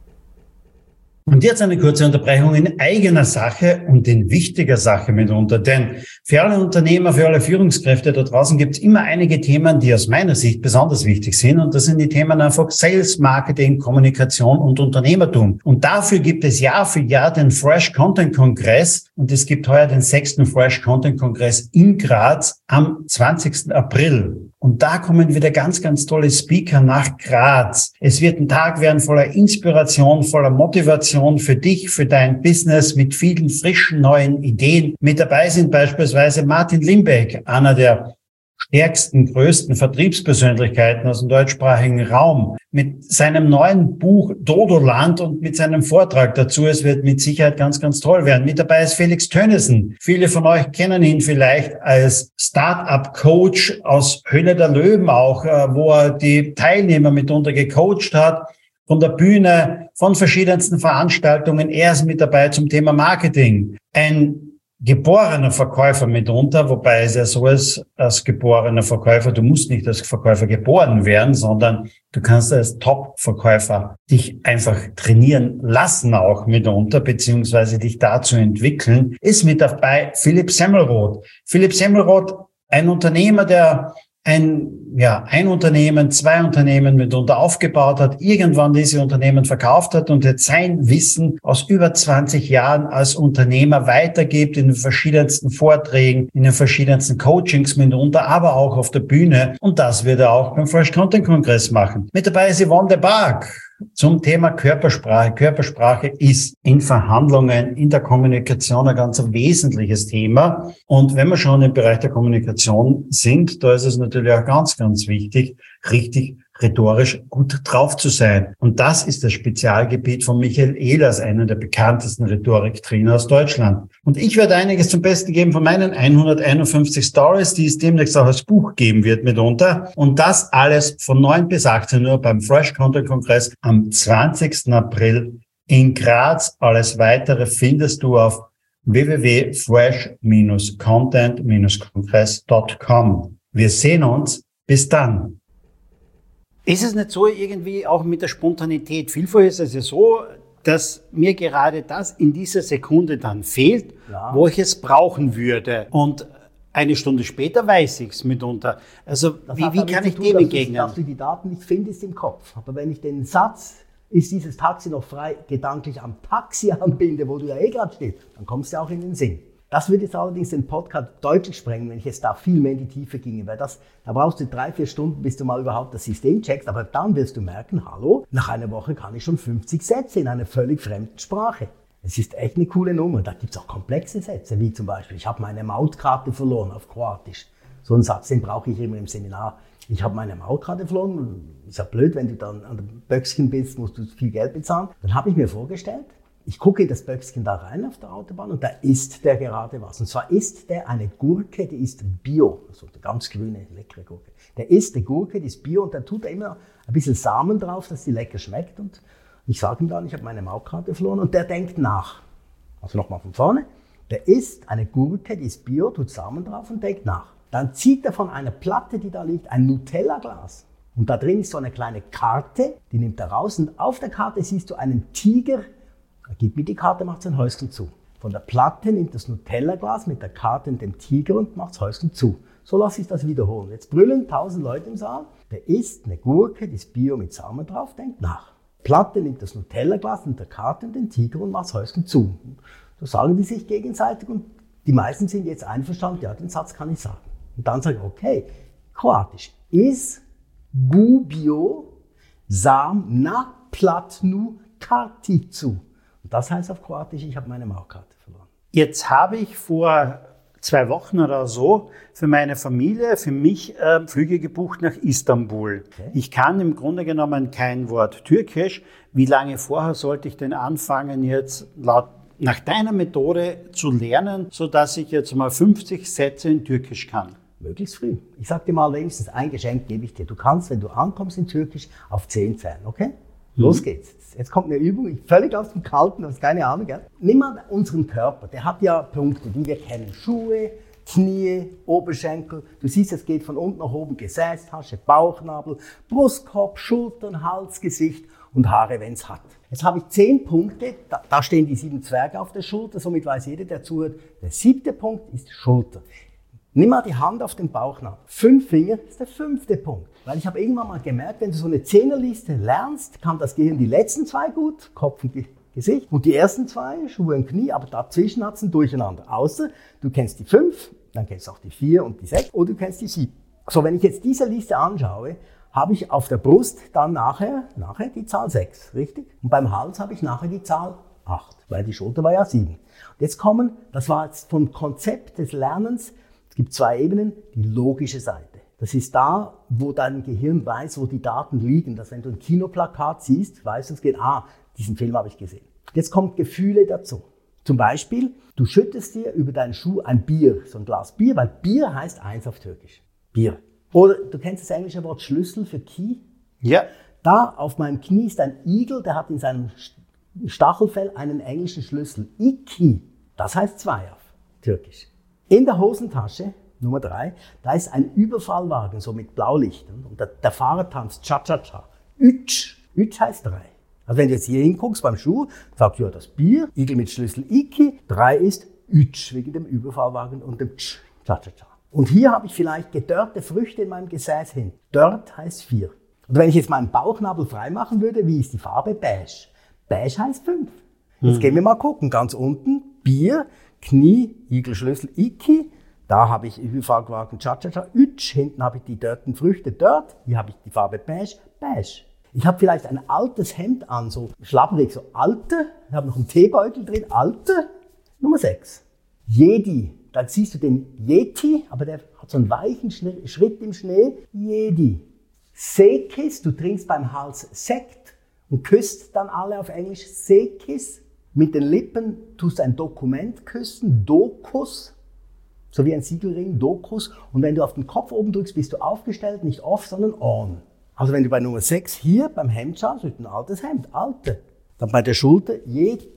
Und jetzt eine kurze Unterbrechung in eigener Sache und in wichtiger Sache mitunter. Denn für alle Unternehmer, für alle Führungskräfte da draußen gibt es immer einige Themen, die aus meiner Sicht besonders wichtig sind. Und das sind die Themen einfach Sales, Marketing, Kommunikation und Unternehmertum. Und dafür gibt es Jahr für Jahr den Fresh Content Kongress. Und es gibt heuer den 6. Fresh Content Kongress in Graz am 20. April. Und da kommen wieder ganz, ganz tolle Speaker nach Graz. Es wird ein Tag werden voller Inspiration, voller Motivation für dich, für dein Business mit vielen frischen neuen Ideen. Mit dabei sind beispielsweise Martin Limbeck, einer der stärksten, größten Vertriebspersönlichkeiten aus dem deutschsprachigen Raum, mit seinem neuen Buch Dodoland und mit seinem Vortrag dazu. Es wird mit Sicherheit ganz, ganz toll werden. Mit dabei ist Felix Tönnissen. Viele von euch kennen ihn vielleicht als Start-up-Coach aus Höhle der Löwen auch, wo er die Teilnehmer mitunter gecoacht hat. Von der Bühne, von verschiedensten Veranstaltungen. Er ist mit dabei zum Thema Marketing. Ein geborener Verkäufer mitunter, wobei es ja so ist, als geborener Verkäufer, du musst nicht als Verkäufer geboren werden, sondern du kannst als Top-Verkäufer dich einfach trainieren lassen auch mitunter, beziehungsweise dich dazu entwickeln, ist mit dabei Philipp Semmelroth. Philipp Semmelroth, ein Unternehmer, der ein Unternehmen, 2 Unternehmen mitunter aufgebaut hat, irgendwann diese Unternehmen verkauft hat und jetzt sein Wissen aus über 20 Jahren als Unternehmer weitergibt in den verschiedensten Vorträgen, in den verschiedensten Coachings mitunter, aber auch auf der Bühne. Und das wird er auch beim Fresh Content Kongress machen. Mit dabei ist Yvonne de Barg zum Thema Körpersprache. Körpersprache ist in Verhandlungen, in der Kommunikation ein ganz wesentliches Thema. Und wenn wir schon im Bereich der Kommunikation sind, da ist es natürlich auch ganz, ganz wichtig, richtig rhetorisch gut drauf zu sein. Und das ist das Spezialgebiet von Michael Ehlers, einer der bekanntesten Rhetoriktrainer aus Deutschland. Und ich werde einiges zum Besten geben von meinen 151 Stories, die es demnächst auch als Buch geben wird mitunter. Und das alles von 9 bis 18 Uhr beim Fresh Content Kongress am 20. April in Graz. Alles Weitere findest du auf www.fresh-content-kongress.com. Wir sehen uns. Bis dann. Ist es nicht so irgendwie auch mit der Spontanität? Vielfach ist es ja so, dass mir gerade das in dieser Sekunde dann fehlt, wo ich es brauchen würde. Und eine Stunde später weiß ich es mitunter. Also wie kann ich dem entgegnen? Dass du die Daten nicht findest im Kopf. Aber wenn ich den Satz, ist dieses Taxi noch frei, gedanklich am Taxi anbinde, wo du ja gerade stehst, dann kommst du auch in den Sinn. Das würde jetzt allerdings den Podcast deutlich sprengen, wenn ich jetzt da viel mehr in die Tiefe ginge, weil da brauchst du 3-4 Stunden, bis du mal überhaupt das System checkst, aber dann wirst du merken, hallo, nach einer Woche kann ich schon 50 Sätze in einer völlig fremden Sprache. Es ist echt eine coole Nummer. Da gibt es auch komplexe Sätze, wie zum Beispiel, ich habe meine Mautkarte verloren auf Kroatisch. So einen Satz, den brauche ich immer im Seminar. Ich habe meine Mautkarte verloren, ist ja blöd, wenn du dann an dem Böckchen bist, musst du viel Geld bezahlen. Dann habe ich mir vorgestellt, ich gucke in das Böckchen da rein auf der Autobahn und da isst der gerade was. Und zwar isst der eine Gurke, die ist Bio, also eine ganz grüne, leckere Gurke. Der isst eine Gurke, die ist Bio und da tut er immer ein bisschen Samen drauf, dass die lecker schmeckt. Und ich sage ihm dann, ich habe meine Mautkarte verloren und der denkt nach. Also nochmal von vorne. Der isst eine Gurke, die ist Bio, tut Samen drauf und denkt nach. Dann zieht er von einer Platte, die da liegt, ein Nutella-Glas. Und da drin ist so eine kleine Karte, die nimmt er raus und auf der Karte siehst du einen Tiger. Er gibt mir die Karte, macht sein Häuschen zu. Von der Platte nimmt das Nutella-Glas mit der Karte und dem Tiger und macht das Häuschen zu. So lasse ich das wiederholen. Jetzt brüllen 1000 Leute im Saal. Der isst eine Gurke, die ist Bio mit Samen drauf, denkt nach. Platte nimmt das Nutella-Glas mit der Karte und den Tiger und macht das Häuschen zu. So sagen die sich gegenseitig und die meisten sind jetzt einverstanden, ja, den Satz kann ich sagen. Und dann sage ich, okay, Kroatisch. Is gubio sam na platnu karticu. Und das heißt auf Kroatisch, ich habe meine Mautkarte verloren. Jetzt habe ich vor 2 Wochen oder so für meine Familie, für mich Flüge gebucht nach Istanbul. Okay. Ich kann im Grunde genommen kein Wort Türkisch. Wie lange vorher sollte ich denn anfangen, jetzt nach deiner Methode zu lernen, sodass ich jetzt mal 50 Sätze in Türkisch kann? Möglichst früh. Ich sag dir mal wenigstens ein Geschenk gebe ich dir. Du kannst, wenn du ankommst in Türkisch, auf 10 zählen, okay? Los geht's. Jetzt kommt eine Übung, völlig aus dem Kalten, du hast keine Ahnung, gell? Nimm mal unseren Körper, der hat ja Punkte, die wir kennen. Schuhe, Knie, Oberschenkel. Du siehst, es geht von unten nach oben, Gesäßtasche, Bauchnabel, Brustkorb, Schultern, Hals, Gesicht und Haare, wenn es hat. Jetzt habe ich 10 Punkte, da stehen die 7 Zwerge auf der Schulter, somit weiß jeder, der zuhört, der 7. Punkt ist Schulter. Nimm mal die Hand auf den Bauchnabel. 5 Finger ist der 5. Punkt. Weil ich habe irgendwann mal gemerkt, wenn du so eine 10er-Liste lernst, kann das Gehirn die letzten 2 gut, Kopf und Gesicht, und die ersten 2, Schuhe und Knie, aber dazwischen hat es ein Durcheinander. Außer du kennst die 5, dann kennst du auch die 4 und die 6 oder du kennst die 7. So, wenn ich jetzt diese Liste anschaue, habe ich auf der Brust dann nachher die Zahl 6, richtig? Und beim Hals habe ich nachher die Zahl 8, weil die Schulter war ja 7. Und jetzt das war jetzt vom Konzept des Lernens, es gibt 2 Ebenen, die logische Seite. Das ist da, wo dein Gehirn weiß, wo die Daten liegen. Dass wenn du ein Kinoplakat siehst, weißt du, es geht, diesen Film habe ich gesehen. Jetzt kommt Gefühle dazu. Zum Beispiel, du schüttest dir über deinen Schuh ein Bier, so ein Glas Bier, weil Bier heißt 1 auf Türkisch. Bier. Oder du kennst das englische Wort Schlüssel für Key? Ja. Da auf meinem Knie ist ein Igel, der hat in seinem Stachelfell einen englischen Schlüssel. Iki. Das heißt 2 auf Türkisch. In der Hosentasche, Nummer 3, da ist ein Überfallwagen, so mit Blaulichtern. Und der Fahrer tanzt Cha-Cha-Cha. Ütsch. Ütsch heißt 3. Also wenn du jetzt hier hinguckst beim Schuh, sagst du ja das Bier, Igel mit Schlüssel Iki. 3 ist Ütsch, wegen dem Überfallwagen und dem Tsch, Cha-Cha-Cha. Und hier habe ich vielleicht gedörrte Früchte in meinem Gesäß hin. Dört heißt 4. Und wenn ich jetzt meinen Bauchnabel frei machen würde, wie ist die Farbe? Beige. Beige heißt 5. Jetzt gehen wir mal gucken. Ganz unten Bier, Knie, Igel, Schlüssel, Iki. Da habe ich Überfallwagen, Cha-Cha-Cha, Ütsch. Hinten habe ich die dörrten Früchte, Dört. Hier habe ich die Farbe Beige, Beige. Ich habe vielleicht ein altes Hemd an, so schlapperig, so alte. Ich habe noch einen Teebeutel drin, alte. Nummer 6. Jedi. Da siehst du den Yeti, aber der hat so einen weichen Schritt im Schnee. Jedi. Sekis, du trinkst beim Hals Sekt und küsst dann alle auf Englisch. Sekis. Mit den Lippen tust du ein Dokument küssen, Dokus. So wie ein Siegelring, Dokus. Und wenn du auf den Kopf oben drückst, bist du aufgestellt, nicht off, sondern on. Also wenn du bei Nummer 6 hier beim Hemd schaust, ist ein altes Hemd, alte. Dann bei der Schulter, Jedi,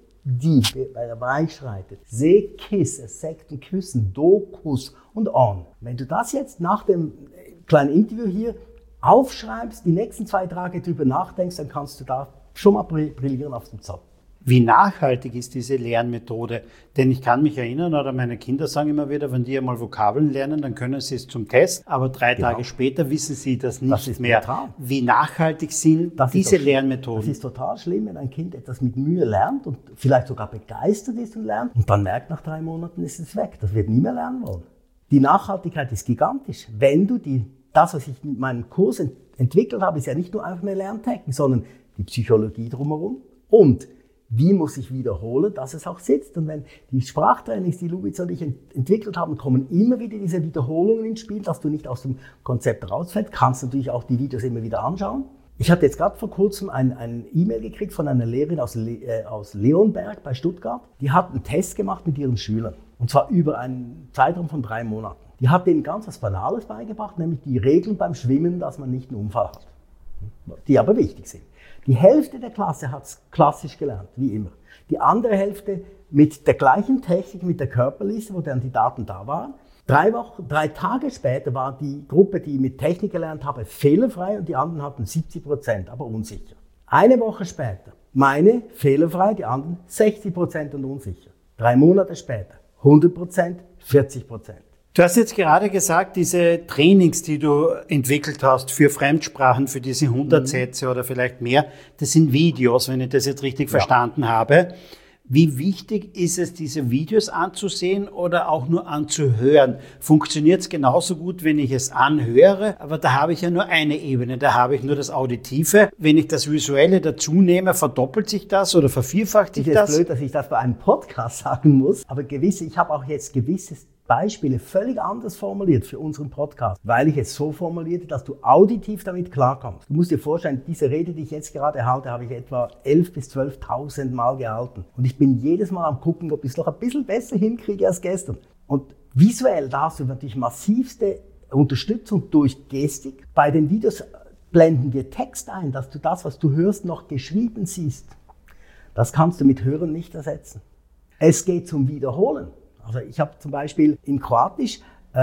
bei der Weichschreitet. Sekis, Sekten küssen, Dokus und on. Wenn du das jetzt nach dem kleinen Interview hier aufschreibst, die nächsten 2 Tage drüber nachdenkst, dann kannst du da schon mal brillieren auf dem Zoll. Wie nachhaltig ist diese Lernmethode? Denn ich kann mich erinnern, oder meine Kinder sagen immer wieder, wenn die einmal Vokabeln lernen, dann können sie es zum Test, aber 3 Tage später wissen sie das nicht mehr. Total. Wie nachhaltig sind diese Lernmethoden? Das ist total schlimm, wenn ein Kind etwas mit Mühe lernt und vielleicht sogar begeistert ist und lernt und dann merkt, nach 3 Monaten ist es weg. Das wird nie mehr lernen wollen. Die Nachhaltigkeit ist gigantisch. Wenn du das, was ich mit meinem Kurs entwickelt habe, ist ja nicht nur einfach eine Lerntechnik, sondern die Psychologie drumherum und wie muss ich wiederholen, dass es auch sitzt? Und wenn die Sprachtrainings, die Lubitz und ich entwickelt haben, kommen immer wieder diese Wiederholungen ins Spiel, dass du nicht aus dem Konzept rausfällst. Kannst natürlich auch die Videos immer wieder anschauen. Ich hatte jetzt gerade vor kurzem ein E-Mail gekriegt von einer Lehrerin aus Leonberg bei Stuttgart. Die hat einen Test gemacht mit ihren Schülern. Und zwar über einen Zeitraum von 3 Monaten. Die hat denen ganz was Banales beigebracht, nämlich die Regeln beim Schwimmen, dass man nicht einen Unfall hat. Die aber wichtig sind. Die Hälfte der Klasse hat es klassisch gelernt, wie immer. Die andere Hälfte mit der gleichen Technik, mit der Körperliste, wo dann die Daten da waren. 3 Tage später war die Gruppe, die mit Technik gelernt habe, fehlerfrei und die anderen hatten 70%, aber unsicher. 1 Woche später, meine fehlerfrei, die anderen 60% und unsicher. 3 Monate später, 100%, 40%. Du hast jetzt gerade gesagt, diese Trainings, die du entwickelt hast für Fremdsprachen, für diese 100 Sätze oder vielleicht mehr, das sind Videos, wenn ich das jetzt richtig verstanden habe. Wie wichtig ist es, diese Videos anzusehen oder auch nur anzuhören? Funktioniert es genauso gut, wenn ich es anhöre? Aber da habe ich ja nur eine Ebene, da habe ich nur das Auditive. Wenn ich das Visuelle dazu nehme, verdoppelt sich das oder vervierfacht sich das? Es ist blöd, dass ich das bei einem Podcast sagen muss, aber ich habe auch jetzt gewisses Beispiele völlig anders formuliert für unseren Podcast, weil ich es so formulierte, dass du auditiv damit klarkommst. Du musst dir vorstellen, diese Rede, die ich jetzt gerade halte, habe ich etwa 11.000 bis 12.000 Mal gehalten. Und ich bin jedes Mal am gucken, ob ich es noch ein bisschen besser hinkriege als gestern. Und visuell, da hast du natürlich massivste Unterstützung durch Gestik. Bei den Videos blenden wir Text ein, dass du das, was du hörst, noch geschrieben siehst. Das kannst du mit Hören nicht ersetzen. Es geht zum Wiederholen. Also ich habe zum Beispiel in Kroatisch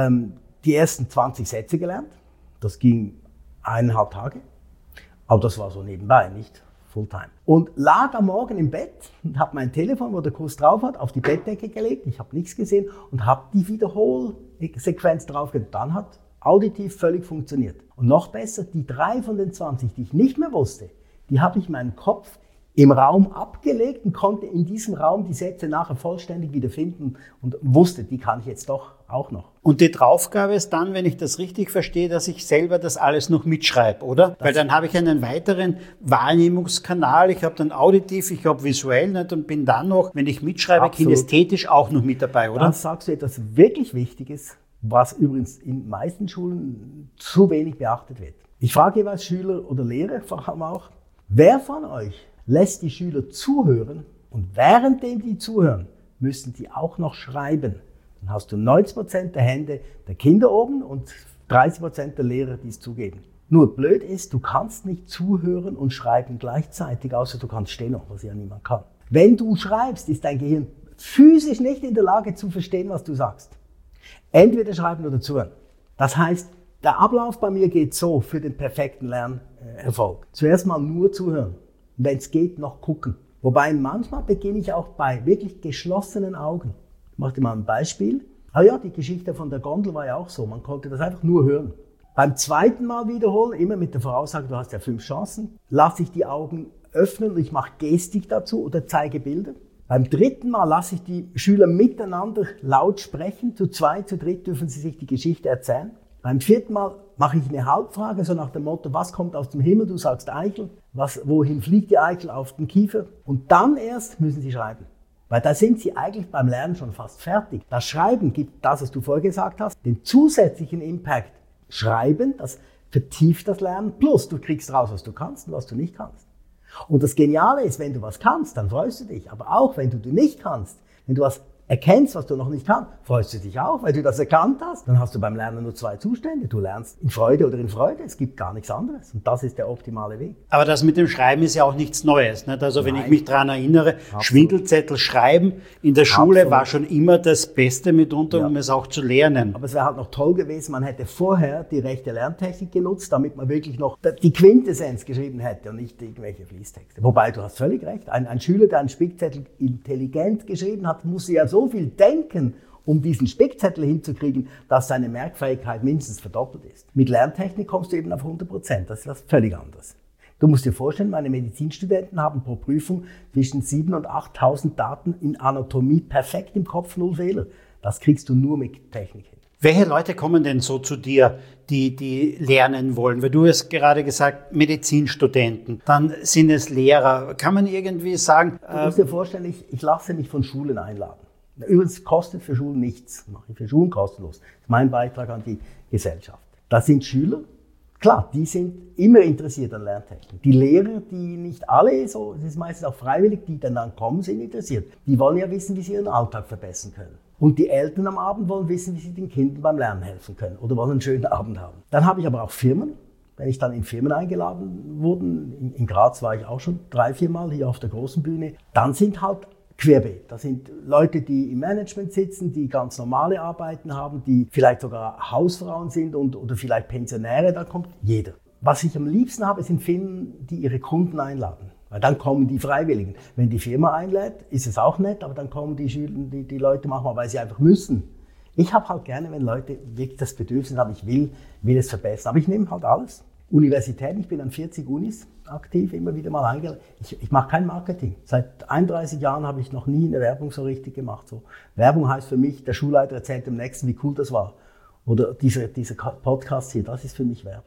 die ersten 20 Sätze gelernt. Das ging 1,5 Tage. Aber das war so nebenbei, nicht Fulltime. Und lag am Morgen im Bett und habe mein Telefon, wo der Kurs drauf hat, auf die Bettdecke gelegt. Ich habe nichts gesehen und habe die Wiederholsequenz draufgelegt. Dann hat auditiv völlig funktioniert. Und noch besser, die 3 von den 20, die ich nicht mehr wusste, die habe ich in meinem Kopf im Raum abgelegt und konnte in diesem Raum die Sätze nachher vollständig wiederfinden und wusste, die kann ich jetzt doch auch noch. Und die Draufgabe ist dann, wenn ich das richtig verstehe, dass ich selber das alles noch mitschreibe, oder? Weil dann habe ich einen weiteren Wahrnehmungskanal, ich habe dann auditiv, ich habe visuell nicht und bin dann noch, wenn ich mitschreibe, Absolut. Kinästhetisch auch noch mit dabei, oder? Dann sagst du etwas wirklich Wichtiges, was übrigens in den meisten Schulen zu wenig beachtet wird. Ich frage jeweils Schüler oder Lehrer vor allem auch, wer von euch lässt die Schüler zuhören und währenddem die zuhören, müssen die auch noch schreiben. Dann hast du 90% der Hände der Kinder oben und 30% der Lehrer, die es zugeben. Nur blöd ist, du kannst nicht zuhören und schreiben gleichzeitig, außer du kannst stehen, was ja niemand kann. Wenn du schreibst, ist dein Gehirn physisch nicht in der Lage zu verstehen, was du sagst. Entweder schreiben oder zuhören. Das heißt, der Ablauf bei mir geht so für den perfekten Lernerfolg. Zuerst mal nur zuhören. Wenn es geht, noch gucken. Wobei manchmal beginne ich auch bei wirklich geschlossenen Augen. Ich mache dir mal ein Beispiel. Ah ja, die Geschichte von der Gondel war ja auch so. Man konnte das einfach nur hören. Beim zweiten Mal wiederholen, immer mit der Voraussage, du hast ja 5 Chancen, lasse ich die Augen öffnen und ich mache Gestik dazu oder zeige Bilder. Beim dritten Mal lasse ich die Schüler miteinander laut sprechen. Zu 2, zu 3 dürfen sie sich die Geschichte erzählen. Beim 4. Mal mache ich eine Halbfrage, so nach dem Motto, was kommt aus dem Himmel? Du sagst Eichel. Wohin fliegt die Eichel? Auf den Kiefer. Und dann erst müssen sie schreiben. Weil da sind sie eigentlich beim Lernen schon fast fertig. Das Schreiben gibt das, was du vorher gesagt hast, den zusätzlichen Impact. Schreiben, das vertieft das Lernen, plus du kriegst raus, was du kannst und was du nicht kannst. Und das Geniale ist, wenn du was kannst, dann freust du dich. Aber auch wenn du nicht kannst, wenn du was erkennst, was du noch nicht kannst, freust du dich auch, weil du das erkannt hast. Dann hast du beim Lernen nur 2 Zustände. Du lernst in Freude oder in Freude. Es gibt gar nichts anderes. Und das ist der optimale Weg. Aber das mit dem Schreiben ist ja auch nichts Neues, nicht? Also wenn Nein. ich mich daran erinnere, Absolut. Schwindelzettel schreiben in der Schule Absolut. war schon immer das Beste mitunter, Ja. um es auch zu lernen. Aber es wäre halt noch toll gewesen, man hätte vorher die rechte Lerntechnik genutzt, damit man wirklich noch die Quintessenz geschrieben hätte und nicht irgendwelche Fließtexte. Wobei, du hast völlig recht. Ein Schüler, der einen Spickzettel intelligent geschrieben hat, muss ja so viel denken, um diesen Spickzettel hinzukriegen, dass seine Merkfähigkeit mindestens verdoppelt ist. Mit Lerntechnik kommst du eben auf 100%. Das ist was völlig anderes. Du musst dir vorstellen, meine Medizinstudenten haben pro Prüfung zwischen 7.000 und 8.000 Daten in Anatomie perfekt im Kopf, 0 Fehler. Das kriegst du nur mit Technik hin. Welche Leute kommen denn so zu dir, die lernen wollen? Weil du hast gerade gesagt, Medizinstudenten, dann sind es Lehrer. Kann man irgendwie sagen... Du musst dir vorstellen, ich lasse mich von Schulen einladen. Übrigens kostet für Schulen nichts, mache ich für Schulen kostenlos. Das ist mein Beitrag an die Gesellschaft. Das sind Schüler, klar, die sind immer interessiert an Lerntechnik. Die Lehrer, die nicht alle so, es ist meistens auch freiwillig, die dann kommen, sind interessiert. Die wollen ja wissen, wie sie ihren Alltag verbessern können. Und die Eltern am Abend wollen wissen, wie sie den Kindern beim Lernen helfen können oder wollen einen schönen Abend haben. Dann habe ich aber auch Firmen. Wenn ich dann in Firmen eingeladen wurde, in Graz war ich auch schon 3, 4 Mal hier auf der großen Bühne, dann sind halt querbeet. Das sind Leute, die im Management sitzen, die ganz normale Arbeiten haben, die vielleicht sogar Hausfrauen sind oder vielleicht Pensionäre, da kommt jeder. Was ich am liebsten habe, sind Firmen, die ihre Kunden einladen. Weil dann kommen die Freiwilligen. Wenn die Firma einlädt, ist es auch nett, aber dann kommen die Leute manchmal, weil sie einfach müssen. Ich habe halt gerne, wenn Leute wirklich das Bedürfnis haben, ich will es verbessern. Aber ich nehme halt alles. Universitäten, ich bin an 40 Unis aktiv, immer wieder mal eingeladen. Ich mache kein Marketing. Seit 31 Jahren habe ich noch nie eine Werbung so richtig gemacht. So. Werbung heißt für mich, der Schulleiter erzählt dem Nächsten, wie cool das war. Oder dieser Podcast hier, das ist für mich Werbung.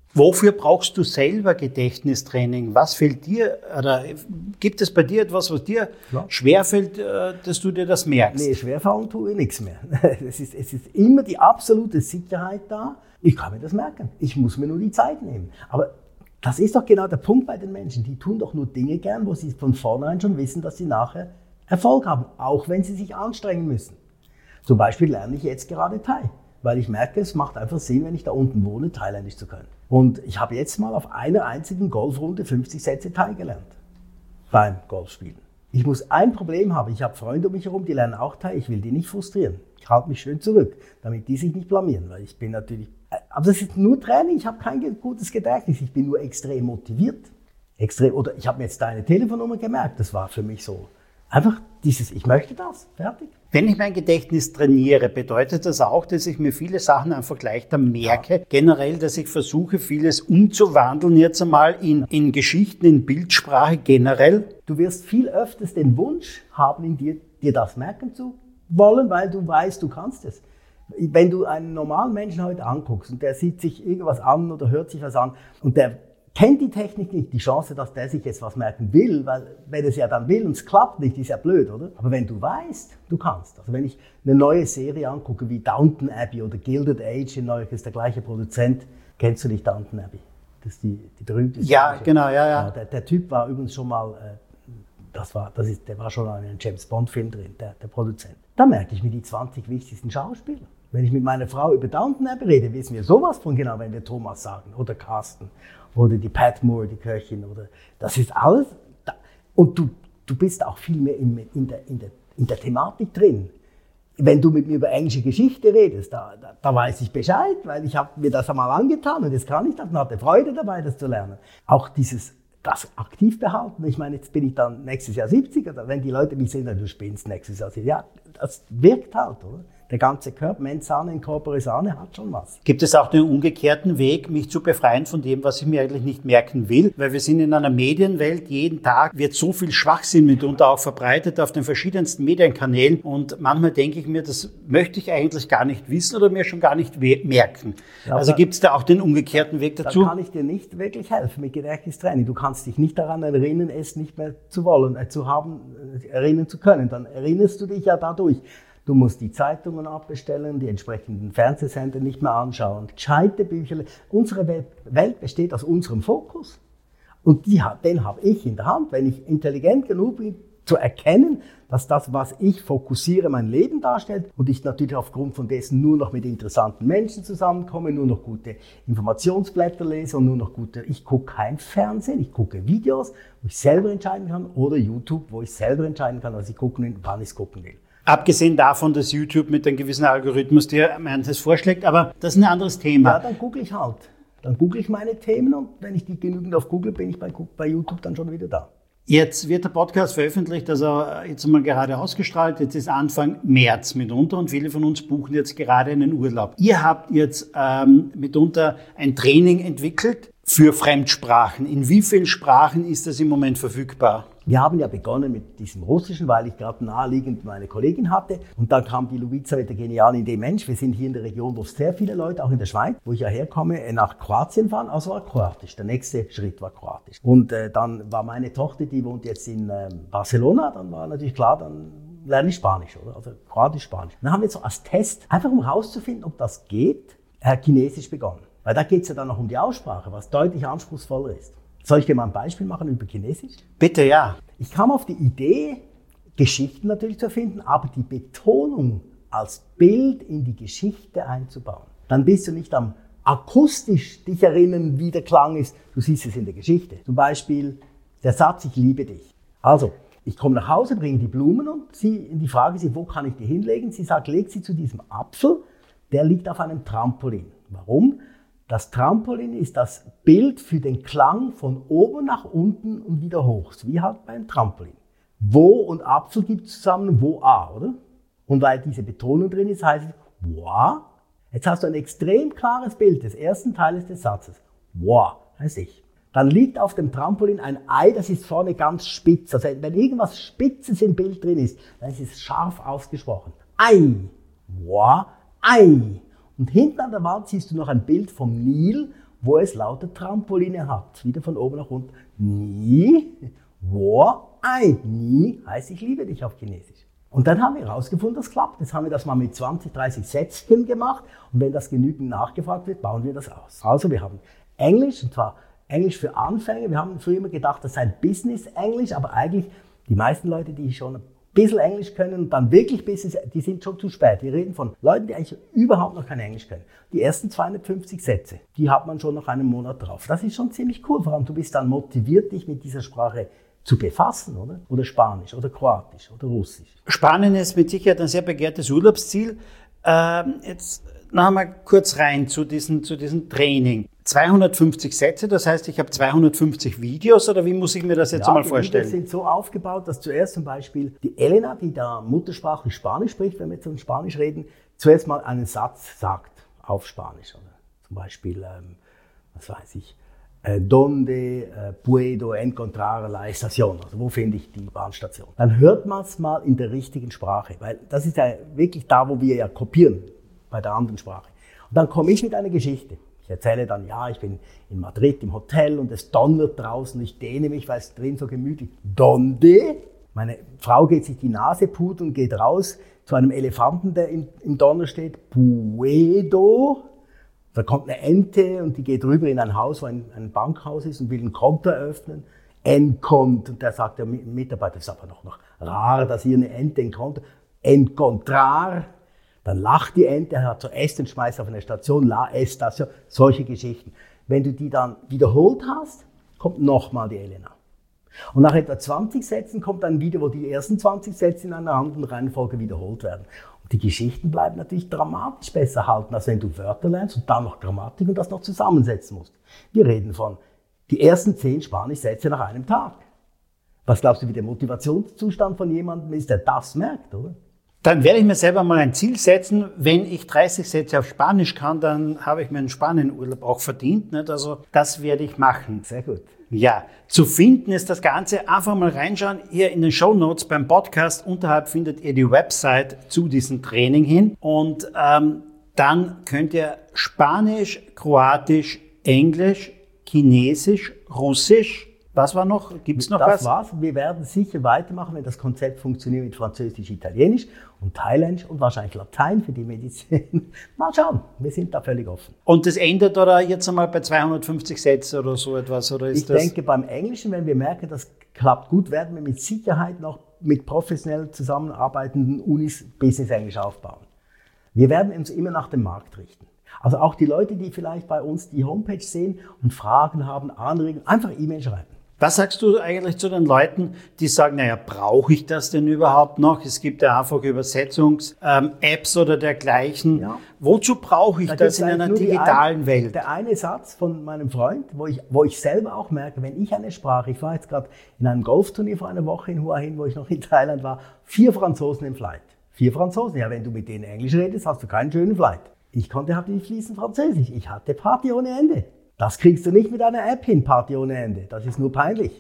Wofür brauchst du selber Gedächtnistraining? Was fehlt dir? Oder gibt es bei dir etwas, was dir schwerfällt, dass du dir das merkst? Nee, schwerfallen tue ich nichts mehr. Es ist immer die absolute Sicherheit da. Ich kann mir das merken. Ich muss mir nur die Zeit nehmen. Aber das ist doch genau der Punkt bei den Menschen. Die tun doch nur Dinge gern, wo sie von vornherein schon wissen, dass sie nachher Erfolg haben, auch wenn sie sich anstrengen müssen. Zum Beispiel lerne ich jetzt gerade Thai, weil ich merke, es macht einfach Sinn, wenn ich da unten wohne, Thailändisch zu können. Und ich habe jetzt mal auf einer einzigen Golfrunde 50 Sätze Thai gelernt, beim Golfspielen. Ich muss ein Problem haben, ich habe Freunde um mich herum, die lernen auch Thai, ich will die nicht frustrieren. Ich halte mich schön zurück, damit die sich nicht blamieren, weil ich bin natürlich... Aber das ist nur Training, ich habe kein gutes Gedächtnis, ich bin nur extrem motiviert. Oder ich habe mir jetzt deine Telefonnummer gemerkt, das war für mich so einfach dieses, ich möchte das, fertig. Wenn ich mein Gedächtnis trainiere, bedeutet das auch, dass ich mir viele Sachen einfach leichter merke. Ja. Generell, dass ich versuche, vieles umzuwandeln jetzt einmal in Geschichten, in Bildsprache generell. Du wirst viel öfters den Wunsch haben, in dir das merken zu wollen, weil du weißt, du kannst es. Wenn du einen normalen Menschen heute anguckst und der sieht sich irgendwas an oder hört sich was an und der kennt die Technik nicht, die Chance, dass der sich jetzt was merken will, weil wenn es ja dann will und es klappt nicht, ist ja blöd, oder? Aber wenn du weißt, du kannst. Also wenn ich eine neue Serie angucke, wie Downton Abbey oder Gilded Age in Neulich, ist der gleiche Produzent. Kennst du nicht Downton Abbey? Das ist die berühmte Serie. Ja, genau, ja. Der Typ war übrigens schon mal, der war schon in einem James Bond Film drin, der Produzent. Da merke ich mir die 20 wichtigsten Schauspieler. Wenn ich mit meiner Frau über Downton Abbey rede, wissen wir sowas von genau, wenn wir Thomas sagen oder Carsten oder die Pat Moore, die Köchin, oder das ist alles. Und du bist auch viel mehr in der Thematik drin. Wenn du mit mir über englische Geschichte redest, da weiß ich Bescheid, weil ich habe mir das einmal angetan und jetzt kann ich das und hatte Freude dabei, das zu lernen. Auch das aktiv behalten. Ich meine, jetzt bin ich dann nächstes Jahr 70, oder wenn die Leute mich sehen, dann du spinnst nächstes Jahr. Ja, das wirkt halt, oder? Der ganze Körper, mens sana in corpore sane, hat schon was. Gibt es auch den umgekehrten Weg, mich zu befreien von dem, was ich mir eigentlich nicht merken will? Weil wir sind in einer Medienwelt, jeden Tag wird so viel Schwachsinn mitunter auch verbreitet auf den verschiedensten Medienkanälen und manchmal denke ich mir, das möchte ich eigentlich gar nicht wissen oder mir schon gar nicht merken. Ja, also gibt es da auch den umgekehrten Weg dazu? Da kann ich dir nicht wirklich helfen mit Gedächtnistraining. Du kannst dich nicht daran erinnern, es nicht mehr zu wollen, erinnern zu können. Dann erinnerst du dich ja dadurch. Du musst die Zeitungen abbestellen, die entsprechenden Fernsehsender nicht mehr anschauen, gescheite Bücher. Unsere Welt besteht aus unserem Fokus. Und den habe ich in der Hand, wenn ich intelligent genug bin, zu erkennen, dass das, was ich fokussiere, mein Leben darstellt und ich natürlich aufgrund von dessen nur noch mit interessanten Menschen zusammenkomme, nur noch gute Informationsblätter lese und ich gucke kein Fernsehen, ich gucke Videos, wo ich selber entscheiden kann, oder YouTube, wo ich selber entscheiden kann, was ich gucken will, wann ich es gucken will. Abgesehen davon, dass YouTube mit einem gewissen Algorithmus dir manches vorschlägt, aber das ist ein anderes Thema. Ja, dann google ich halt. Dann google ich meine Themen und wenn ich die genügend auf Google, bin ich bei YouTube dann schon wieder da. Jetzt wird der Podcast veröffentlicht, also jetzt mal gerade ausgestrahlt. Jetzt ist Anfang März mitunter und viele von uns buchen jetzt gerade einen Urlaub. Ihr habt jetzt mitunter ein Training entwickelt für Fremdsprachen. In wie vielen Sprachen ist das im Moment verfügbar? Wir haben ja begonnen mit diesem Russischen, weil ich gerade naheliegend meine Kollegin hatte. Und dann kam die Luiza mit der genialen Idee, Mensch, wir sind hier in der Region, wo sehr viele Leute, auch in der Schweiz, wo ich ja herkomme, nach Kroatien fahren, also war Kroatisch. Der nächste Schritt war Kroatisch. Und dann war meine Tochter, die wohnt jetzt in Barcelona, dann war natürlich klar, dann lerne ich Spanisch, oder? Also Kroatisch, Spanisch. Dann haben wir so als Test, einfach um herauszufinden, ob das geht, Chinesisch begonnen. Weil da geht es ja dann noch um die Aussprache, was deutlich anspruchsvoller ist. Soll ich dir mal ein Beispiel machen über Chinesisch? Bitte, ja. Ich kam auf die Idee, Geschichten natürlich zu erfinden, aber die Betonung als Bild in die Geschichte einzubauen. Dann bist du nicht am akustisch dich erinnern, wie der Klang ist. Du siehst es in der Geschichte. Zum Beispiel der Satz, ich liebe dich. Also, ich komme nach Hause, bringe die Blumen und die frage sie, wo kann ich die hinlegen? Sie sagt, leg sie zu diesem Apfel, der liegt auf einem Trampolin. Warum? Das Trampolin ist das Bild für den Klang von oben nach unten und wieder hoch, wie halt beim Trampolin. Wo und Apfel gibt es zusammen, wo A, oder? Und weil diese Betonung drin ist, heißt es Wa. Jetzt hast du ein extrem klares Bild des ersten Teiles des Satzes. Wa, heißt ich. Dann liegt auf dem Trampolin ein Ei, das ist vorne ganz spitz. Also wenn irgendwas Spitzes im Bild drin ist, dann ist es scharf ausgesprochen. Ei, Wa, Ei. Und hinten an der Wand siehst du noch ein Bild vom Nil wo es lauter Trampoline hat. Wieder von oben nach unten. Ni, wo, ai. Ni heißt ich liebe dich auf Chinesisch. Und dann haben wir herausgefunden, das klappt. Jetzt haben wir das mal mit 20, 30 Sätzchen gemacht. Und wenn das genügend nachgefragt wird, bauen wir das aus. Also wir haben Englisch, und zwar Englisch für Anfänger. Wir haben früher immer gedacht, das sei ein Business-Englisch, aber eigentlich die meisten Leute, die schon ein bisschen Englisch können und dann wirklich Business, die sind schon zu spät. Wir reden von Leuten, die eigentlich überhaupt noch kein Englisch können. Die ersten 250 Sätze, die hat man schon nach einem Monat drauf. Das ist schon ziemlich cool. Vor allem, du bist dann motiviert, dich mit dieser Sprache zu befassen, oder? Oder Spanisch, oder Kroatisch, oder Russisch. Spanien ist mit Sicherheit ein sehr begehrtes Urlaubsziel. Jetzt noch einmal kurz rein zu diesem Training. 250 Sätze, das heißt, ich habe 250 Videos, oder wie muss ich mir das jetzt einmal vorstellen? Die Videos sind so aufgebaut, dass zuerst zum Beispiel die Elena, die da muttersprachlich Spanisch spricht, wenn wir jetzt um Spanisch reden, zuerst mal einen Satz sagt auf Spanisch. Oder? Zum Beispiel, was weiß ich, Donde puedo encontrar la estación? Also wo finde ich die Bahnstation? Dann hört man es mal in der richtigen Sprache, weil das ist ja wirklich da, wo wir ja kopieren bei der anderen Sprache. Und dann komme ich mit einer Geschichte. Ich erzähle dann, ja, ich bin in Madrid im Hotel und es donnert draußen, ich dehne mich, weil es drin so gemütlich. Donde? Meine Frau geht sich die Nase pudern und geht raus zu einem Elefanten, der im Donner steht. Puedo? Da kommt eine Ente und die geht rüber in ein Haus, wo ein Bankhaus ist und will ein Konto eröffnen. Und der sagt der Mitarbeiter, das ist aber noch rar, dass hier eine Ente ein Konto. Encontrar. Dann lacht die Ente, er hat zu essen, schmeißt auf eine Station, la estación, solche Geschichten. Wenn du die dann wiederholt hast, kommt nochmal die Elena. Und nach etwa 20 Sätzen kommt dann wieder, wo die ersten 20 Sätze in einer anderen Reihenfolge wiederholt werden. Die Geschichten bleiben natürlich dramatisch besser halten, als wenn du Wörter lernst und dann noch Grammatik und das noch zusammensetzen musst. Wir reden von die ersten 10 Spanischsätze nach einem Tag. Was glaubst du, wie der Motivationszustand von jemandem ist, der das merkt, oder? Dann werde ich mir selber mal ein Ziel setzen. Wenn ich 30 Sätze auf Spanisch kann, dann habe ich meinen Spanienurlaub auch verdient. Nicht? Also das werde ich machen. Sehr gut. Ja, zu finden ist das Ganze. Einfach mal reinschauen. Hier in den Shownotes beim Podcast unterhalb findet ihr die Website zu diesem Training hin. Und dann könnt ihr Spanisch, Kroatisch, Englisch, Chinesisch, Russisch. Was war noch? Gibt es noch was? Das war's. Wir werden sicher weitermachen, wenn das Konzept funktioniert mit Französisch, Italienisch und Thailändisch und wahrscheinlich Latein für die Medizin. Mal schauen. Wir sind da völlig offen. Und das endet oder jetzt einmal bei 250 Sätzen oder so etwas? Oder ist ich denke, beim Englischen, wenn wir merken, das klappt gut, werden wir mit Sicherheit noch mit professionell zusammenarbeitenden Unis Business Englisch aufbauen. Wir werden uns immer nach dem Markt richten. Also auch die Leute, die vielleicht bei uns die Homepage sehen und Fragen haben, Anregungen, einfach E-Mail schreiben. Was sagst du eigentlich zu den Leuten, die sagen, naja, brauche ich das denn überhaupt noch? Es gibt ja einfach Übersetzungs-Apps oder dergleichen. Ja. Wozu brauche ich das in einer digitalen Welt? Der eine Satz von meinem Freund, wo ich selber auch merke, wenn ich eine Sprache, ich war jetzt gerade in einem Golfturnier vor einer Woche in Hua Hin, wo ich noch in Thailand war, 4 Franzosen im Flight. 4 Franzosen, ja, wenn du mit denen Englisch redest, hast du keinen schönen Flight. Ich konnte halt nicht fließend Französisch, ich hatte Party ohne Ende. Das kriegst du nicht mit einer App hin, Party ohne Ende. Das ist nur peinlich.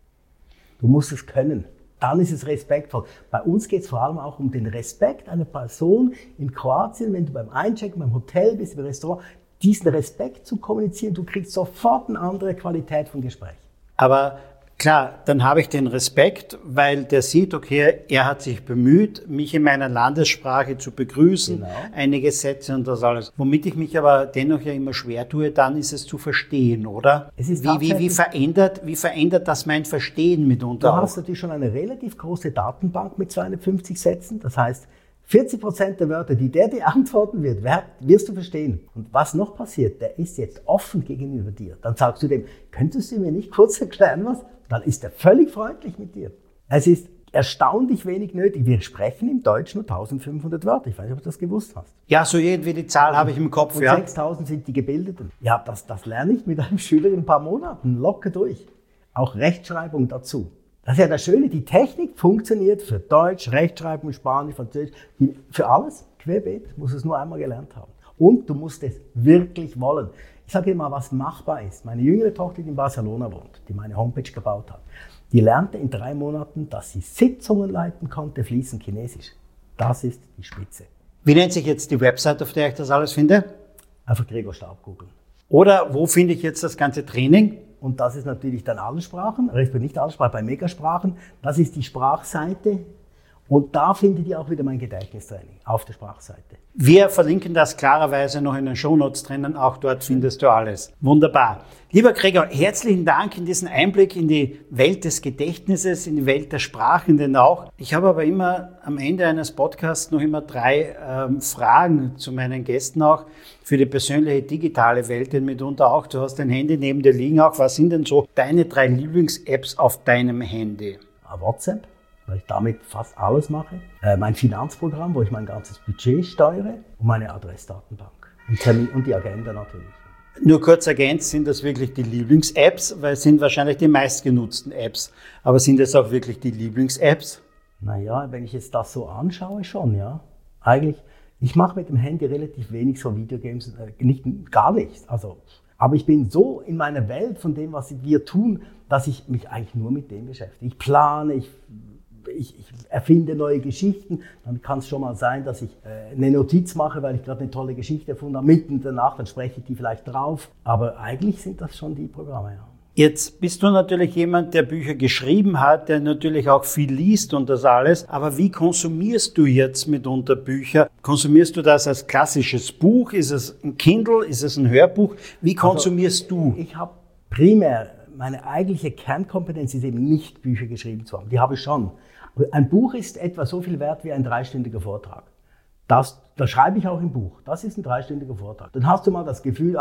Du musst es können. Dann ist es respektvoll. Bei uns geht es vor allem auch um den Respekt einer Person in Kroatien, wenn du beim Einchecken, beim Hotel bist, im Restaurant, diesen Respekt zu kommunizieren. Du kriegst sofort eine andere Qualität von Gespräch. Aber klar, dann habe ich den Respekt, weil der sieht, okay, er hat sich bemüht, mich in meiner Landessprache zu begrüßen, genau. Einige Sätze und das alles. Womit ich mich aber dennoch ja immer schwer tue, dann ist es zu verstehen, oder? Es ist wie verändert das mein Verstehen mitunter? Du hast natürlich schon eine relativ große Datenbank mit 250 Sätzen, das heißt, 40% der Wörter, die der dir antworten wird, wirst du verstehen. Und was noch passiert, der ist jetzt offen gegenüber dir. Dann sagst du dem, könntest du mir nicht kurz erklären, was? Dann ist er völlig freundlich mit dir. Es ist erstaunlich wenig nötig. Wir sprechen im Deutsch nur 1500 Wörter. Ich weiß nicht, ob du das gewusst hast. Ja, so irgendwie die Zahl habe ich im Kopf. Und 6000 sind die Gebildeten. Ja, das lerne ich mit einem Schüler in ein paar Monaten locker durch. Auch Rechtschreibung dazu. Das ist ja das Schöne, die Technik funktioniert für Deutsch, Rechtschreibung, Spanisch, Französisch, für alles, querbeet, musst es nur einmal gelernt haben. Und du musst es wirklich wollen. Ich sage dir mal, was machbar ist. Meine jüngere Tochter, die in Barcelona wohnt, die meine Homepage gebaut hat, die lernte in 3 Monaten, dass sie Sitzungen leiten konnte, fließend Chinesisch. Das ist die Spitze. Wie nennt sich jetzt die Website, auf der ich das alles finde? Einfach Gregor Staub googeln. Oder wo finde ich jetzt das ganze Training? Und das ist natürlich dann alle Sprachen, respektive nicht alle Sprachen, bei Megasprachen. Das ist die Sprachseite. Und da findet ihr auch wieder mein Gedächtnistraining auf der Sprachseite. Wir verlinken das klarerweise noch in den Shownotes drinnen. Auch dort findest du alles. Wunderbar. Lieber Gregor, herzlichen Dank in diesen Einblick in die Welt des Gedächtnisses, in die Welt der Sprachenden auch. Ich habe aber immer am Ende eines Podcasts noch immer 3 Fragen zu meinen Gästen auch für die persönliche digitale Welt, denn mitunter auch, du hast dein Handy neben dir liegen auch. Was sind denn so deine 3 Lieblings-Apps auf deinem Handy? WhatsApp, weil ich damit fast alles mache. Mein Finanzprogramm, wo ich mein ganzes Budget steuere, und meine Adressdatenbank. Und die Agenda natürlich. Nur kurz ergänzt, sind das wirklich die Lieblings-Apps? Weil es sind wahrscheinlich die meistgenutzten Apps. Aber sind das auch wirklich die Lieblings-Apps? Naja, wenn ich jetzt das so anschaue, schon, ja. Eigentlich, ich mache mit dem Handy relativ wenig so Videogames, gar nichts. Also, aber ich bin so in meiner Welt von dem, was wir tun, dass ich mich eigentlich nur mit dem beschäftige. Ich plane, ich erfinde neue Geschichten. Dann kann es schon mal sein, dass ich eine Notiz mache, weil ich gerade eine tolle Geschichte erfunden habe. Mitten danach, dann spreche ich die vielleicht drauf. Aber eigentlich sind das schon die Programme, ja. Jetzt bist du natürlich jemand, der Bücher geschrieben hat, der natürlich auch viel liest und das alles. Aber wie konsumierst du jetzt mitunter Bücher? Konsumierst du das als klassisches Buch? Ist es ein Kindle? Ist es ein Hörbuch? Wie konsumierst du? Ich habe primär, meine eigentliche Kernkompetenz ist eben nicht Bücher geschrieben zu haben. Die habe ich schon. Ein Buch ist etwa so viel wert wie ein 3-stündiger Vortrag. Das schreibe ich auch im Buch. Das ist ein 3-stündiger Vortrag. Dann hast du mal das Gefühl,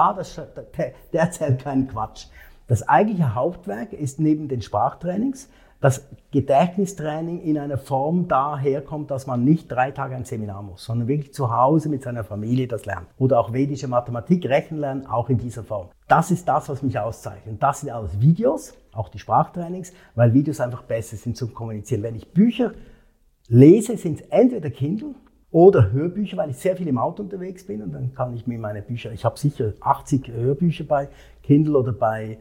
der erzählt keinen Quatsch. Das eigentliche Hauptwerk ist neben den Sprachtrainings das Gedächtnistraining in einer Form daherkommt, dass man nicht 3 Tage ein Seminar muss, sondern wirklich zu Hause mit seiner Familie das lernt. Oder auch vedische Mathematik, Rechenlernen, auch in dieser Form. Das ist das, was mich auszeichnet. Das sind alles Videos, auch die Sprachtrainings, weil Videos einfach besser sind zum Kommunizieren. Wenn ich Bücher lese, sind es entweder Kindle oder Hörbücher, weil ich sehr viel im Auto unterwegs bin und dann kann ich mir meine Bücher, ich habe sicher 80 Hörbücher bei Kindle oder bei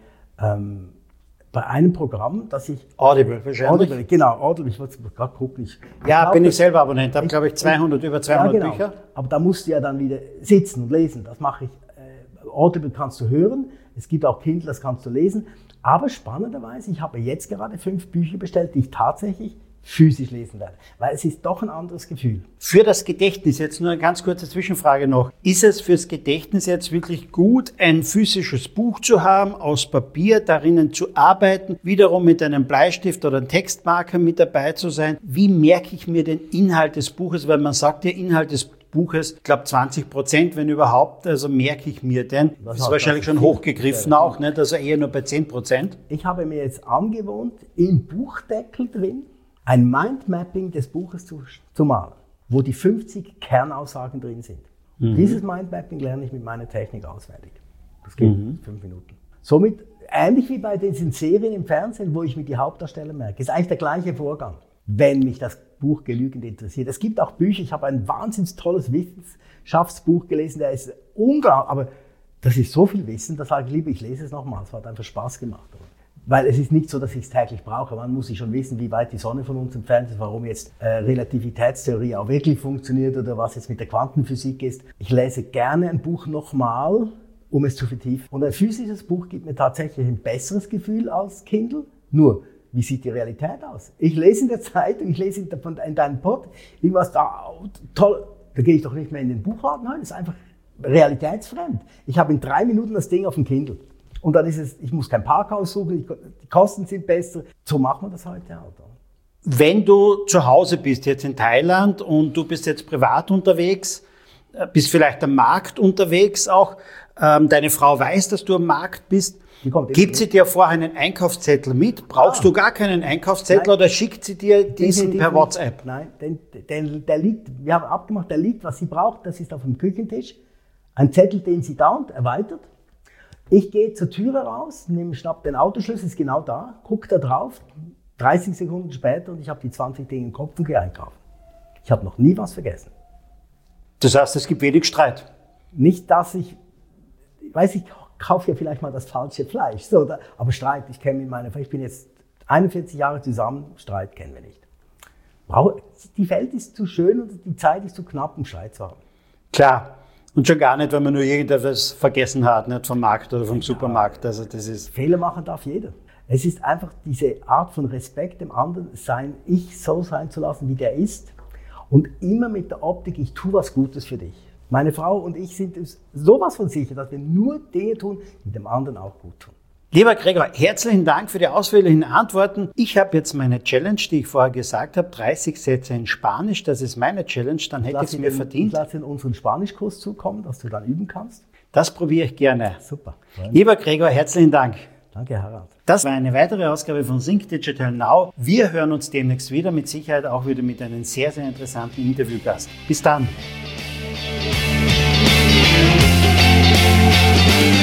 einem Programm, das ich... Audible wahrscheinlich. Audible, genau, Audible, ich wollte gerade gucken. Bin ich selber Abonnent, habe glaube ich über 200 ja, genau. Bücher. Aber da musst du ja dann wieder sitzen und lesen, das mache ich. Audible kannst du hören, es gibt auch Kindle, das kannst du lesen. Aber spannenderweise, ich habe jetzt gerade 5 Bücher bestellt, die ich tatsächlich physisch lesen werde, weil es ist doch ein anderes Gefühl. Für das Gedächtnis, jetzt nur eine ganz kurze Zwischenfrage noch. Ist es fürs Gedächtnis jetzt wirklich gut, ein physisches Buch zu haben, aus Papier, darinnen zu arbeiten, wiederum mit einem Bleistift oder einem Textmarker mit dabei zu sein? Wie merke ich mir den Inhalt des Buches? Weil man sagt ja, Inhalt des Buches, ich glaube 20%, wenn überhaupt, also merke ich mir den. Das ist wahrscheinlich schon hochgegriffen auch, nicht? Also eher nur bei 10%. Ich habe mir jetzt angewohnt, im Buchdeckel drin ein Mindmapping des Buches zu malen, wo die 50 Kernaussagen drin sind. Dieses Mindmapping lerne ich mit meiner Technik auswendig. Das geht in 5 Minuten. Somit ähnlich wie bei diesen Serien im Fernsehen, wo ich mir die Hauptdarsteller merke. Ist eigentlich der gleiche Vorgang, wenn mich das Buch genügend interessiert. Es gibt auch Bücher, ich habe ein wahnsinnig tolles Wissenschaftsbuch gelesen, der ist unglaublich, aber das ist so viel Wissen, da sage ich lieber, ich lese es nochmal. Es hat einfach Spaß gemacht. Weil es ist nicht so, dass ich es täglich brauche. Man muss sich schon wissen, wie weit die Sonne von uns entfernt ist, warum jetzt Relativitätstheorie auch wirklich funktioniert oder was jetzt mit der Quantenphysik ist. Ich lese gerne ein Buch nochmal, um es zu vertiefen. Und ein physisches Buch gibt mir tatsächlich ein besseres Gefühl als Kindle. Nur, wie sieht die Realität aus? Ich lese in der Zeitung, ich lese in deinem Pod, irgendwas da, toll, da gehe ich doch nicht mehr in den Buchladen rein, das ist einfach realitätsfremd. Ich habe in 3 Minuten das Ding auf dem Kindle. Und dann ist es, ich muss kein Parkhaus suchen, die Kosten sind besser. So macht man das heute auch. Wenn du zu Hause bist, jetzt in Thailand, und du bist jetzt privat unterwegs, bist vielleicht am Markt unterwegs auch, deine Frau weiß, dass du am Markt bist, gibt sie dir vorher einen Einkaufszettel mit? Brauchst du gar keinen Einkaufszettel? Nein. Oder schickt sie dir diesen per WhatsApp? Nein, der liegt, wir haben abgemacht, der liegt, was sie braucht, das ist auf dem Küchentisch. Ein Zettel, den sie dauernd erweitert. Ich gehe zur Türe raus, schnapp den Autoschlüssel, ist genau da, gucke da drauf, 30 Sekunden später und ich habe die 20 Dinge im Kopf und gehe einkaufen. Ich habe noch nie was vergessen. Das heißt, es gibt wenig Streit? Nicht, dass ich kaufe ja vielleicht mal das falsche Fleisch, so, aber Streit, ich bin jetzt 41 Jahre zusammen, Streit kennen wir nicht. Die Welt ist zu schön und die Zeit ist zu knapp, um Streit zu haben. Klar. Und schon gar nicht, wenn man nur irgendetwas vergessen hat, nicht vom Markt oder vom Supermarkt. Also das ist Fehler machen darf jeder. Es ist einfach diese Art von Respekt dem anderen sein, ich so sein zu lassen, wie der ist. Und immer mit der Optik, ich tue was Gutes für dich. Meine Frau und ich sind uns sowas von sicher, dass wir nur Dinge tun, die dem anderen auch gut tun. Lieber Gregor, herzlichen Dank für die ausführlichen Antworten. Ich habe jetzt meine Challenge, die ich vorher gesagt habe, 30 Sätze in Spanisch. Das ist meine Challenge, dann hätte ich es mir verdient. Ich lasse in unseren Spanischkurs zukommen, dass du dann üben kannst. Das probiere ich gerne. Super. Lieber Gregor, herzlichen Dank. Danke, Harald. Das war eine weitere Ausgabe von Think Digital Now. Wir hören uns demnächst wieder, mit Sicherheit auch wieder mit einem sehr, sehr interessanten Interviewgast. Bis dann.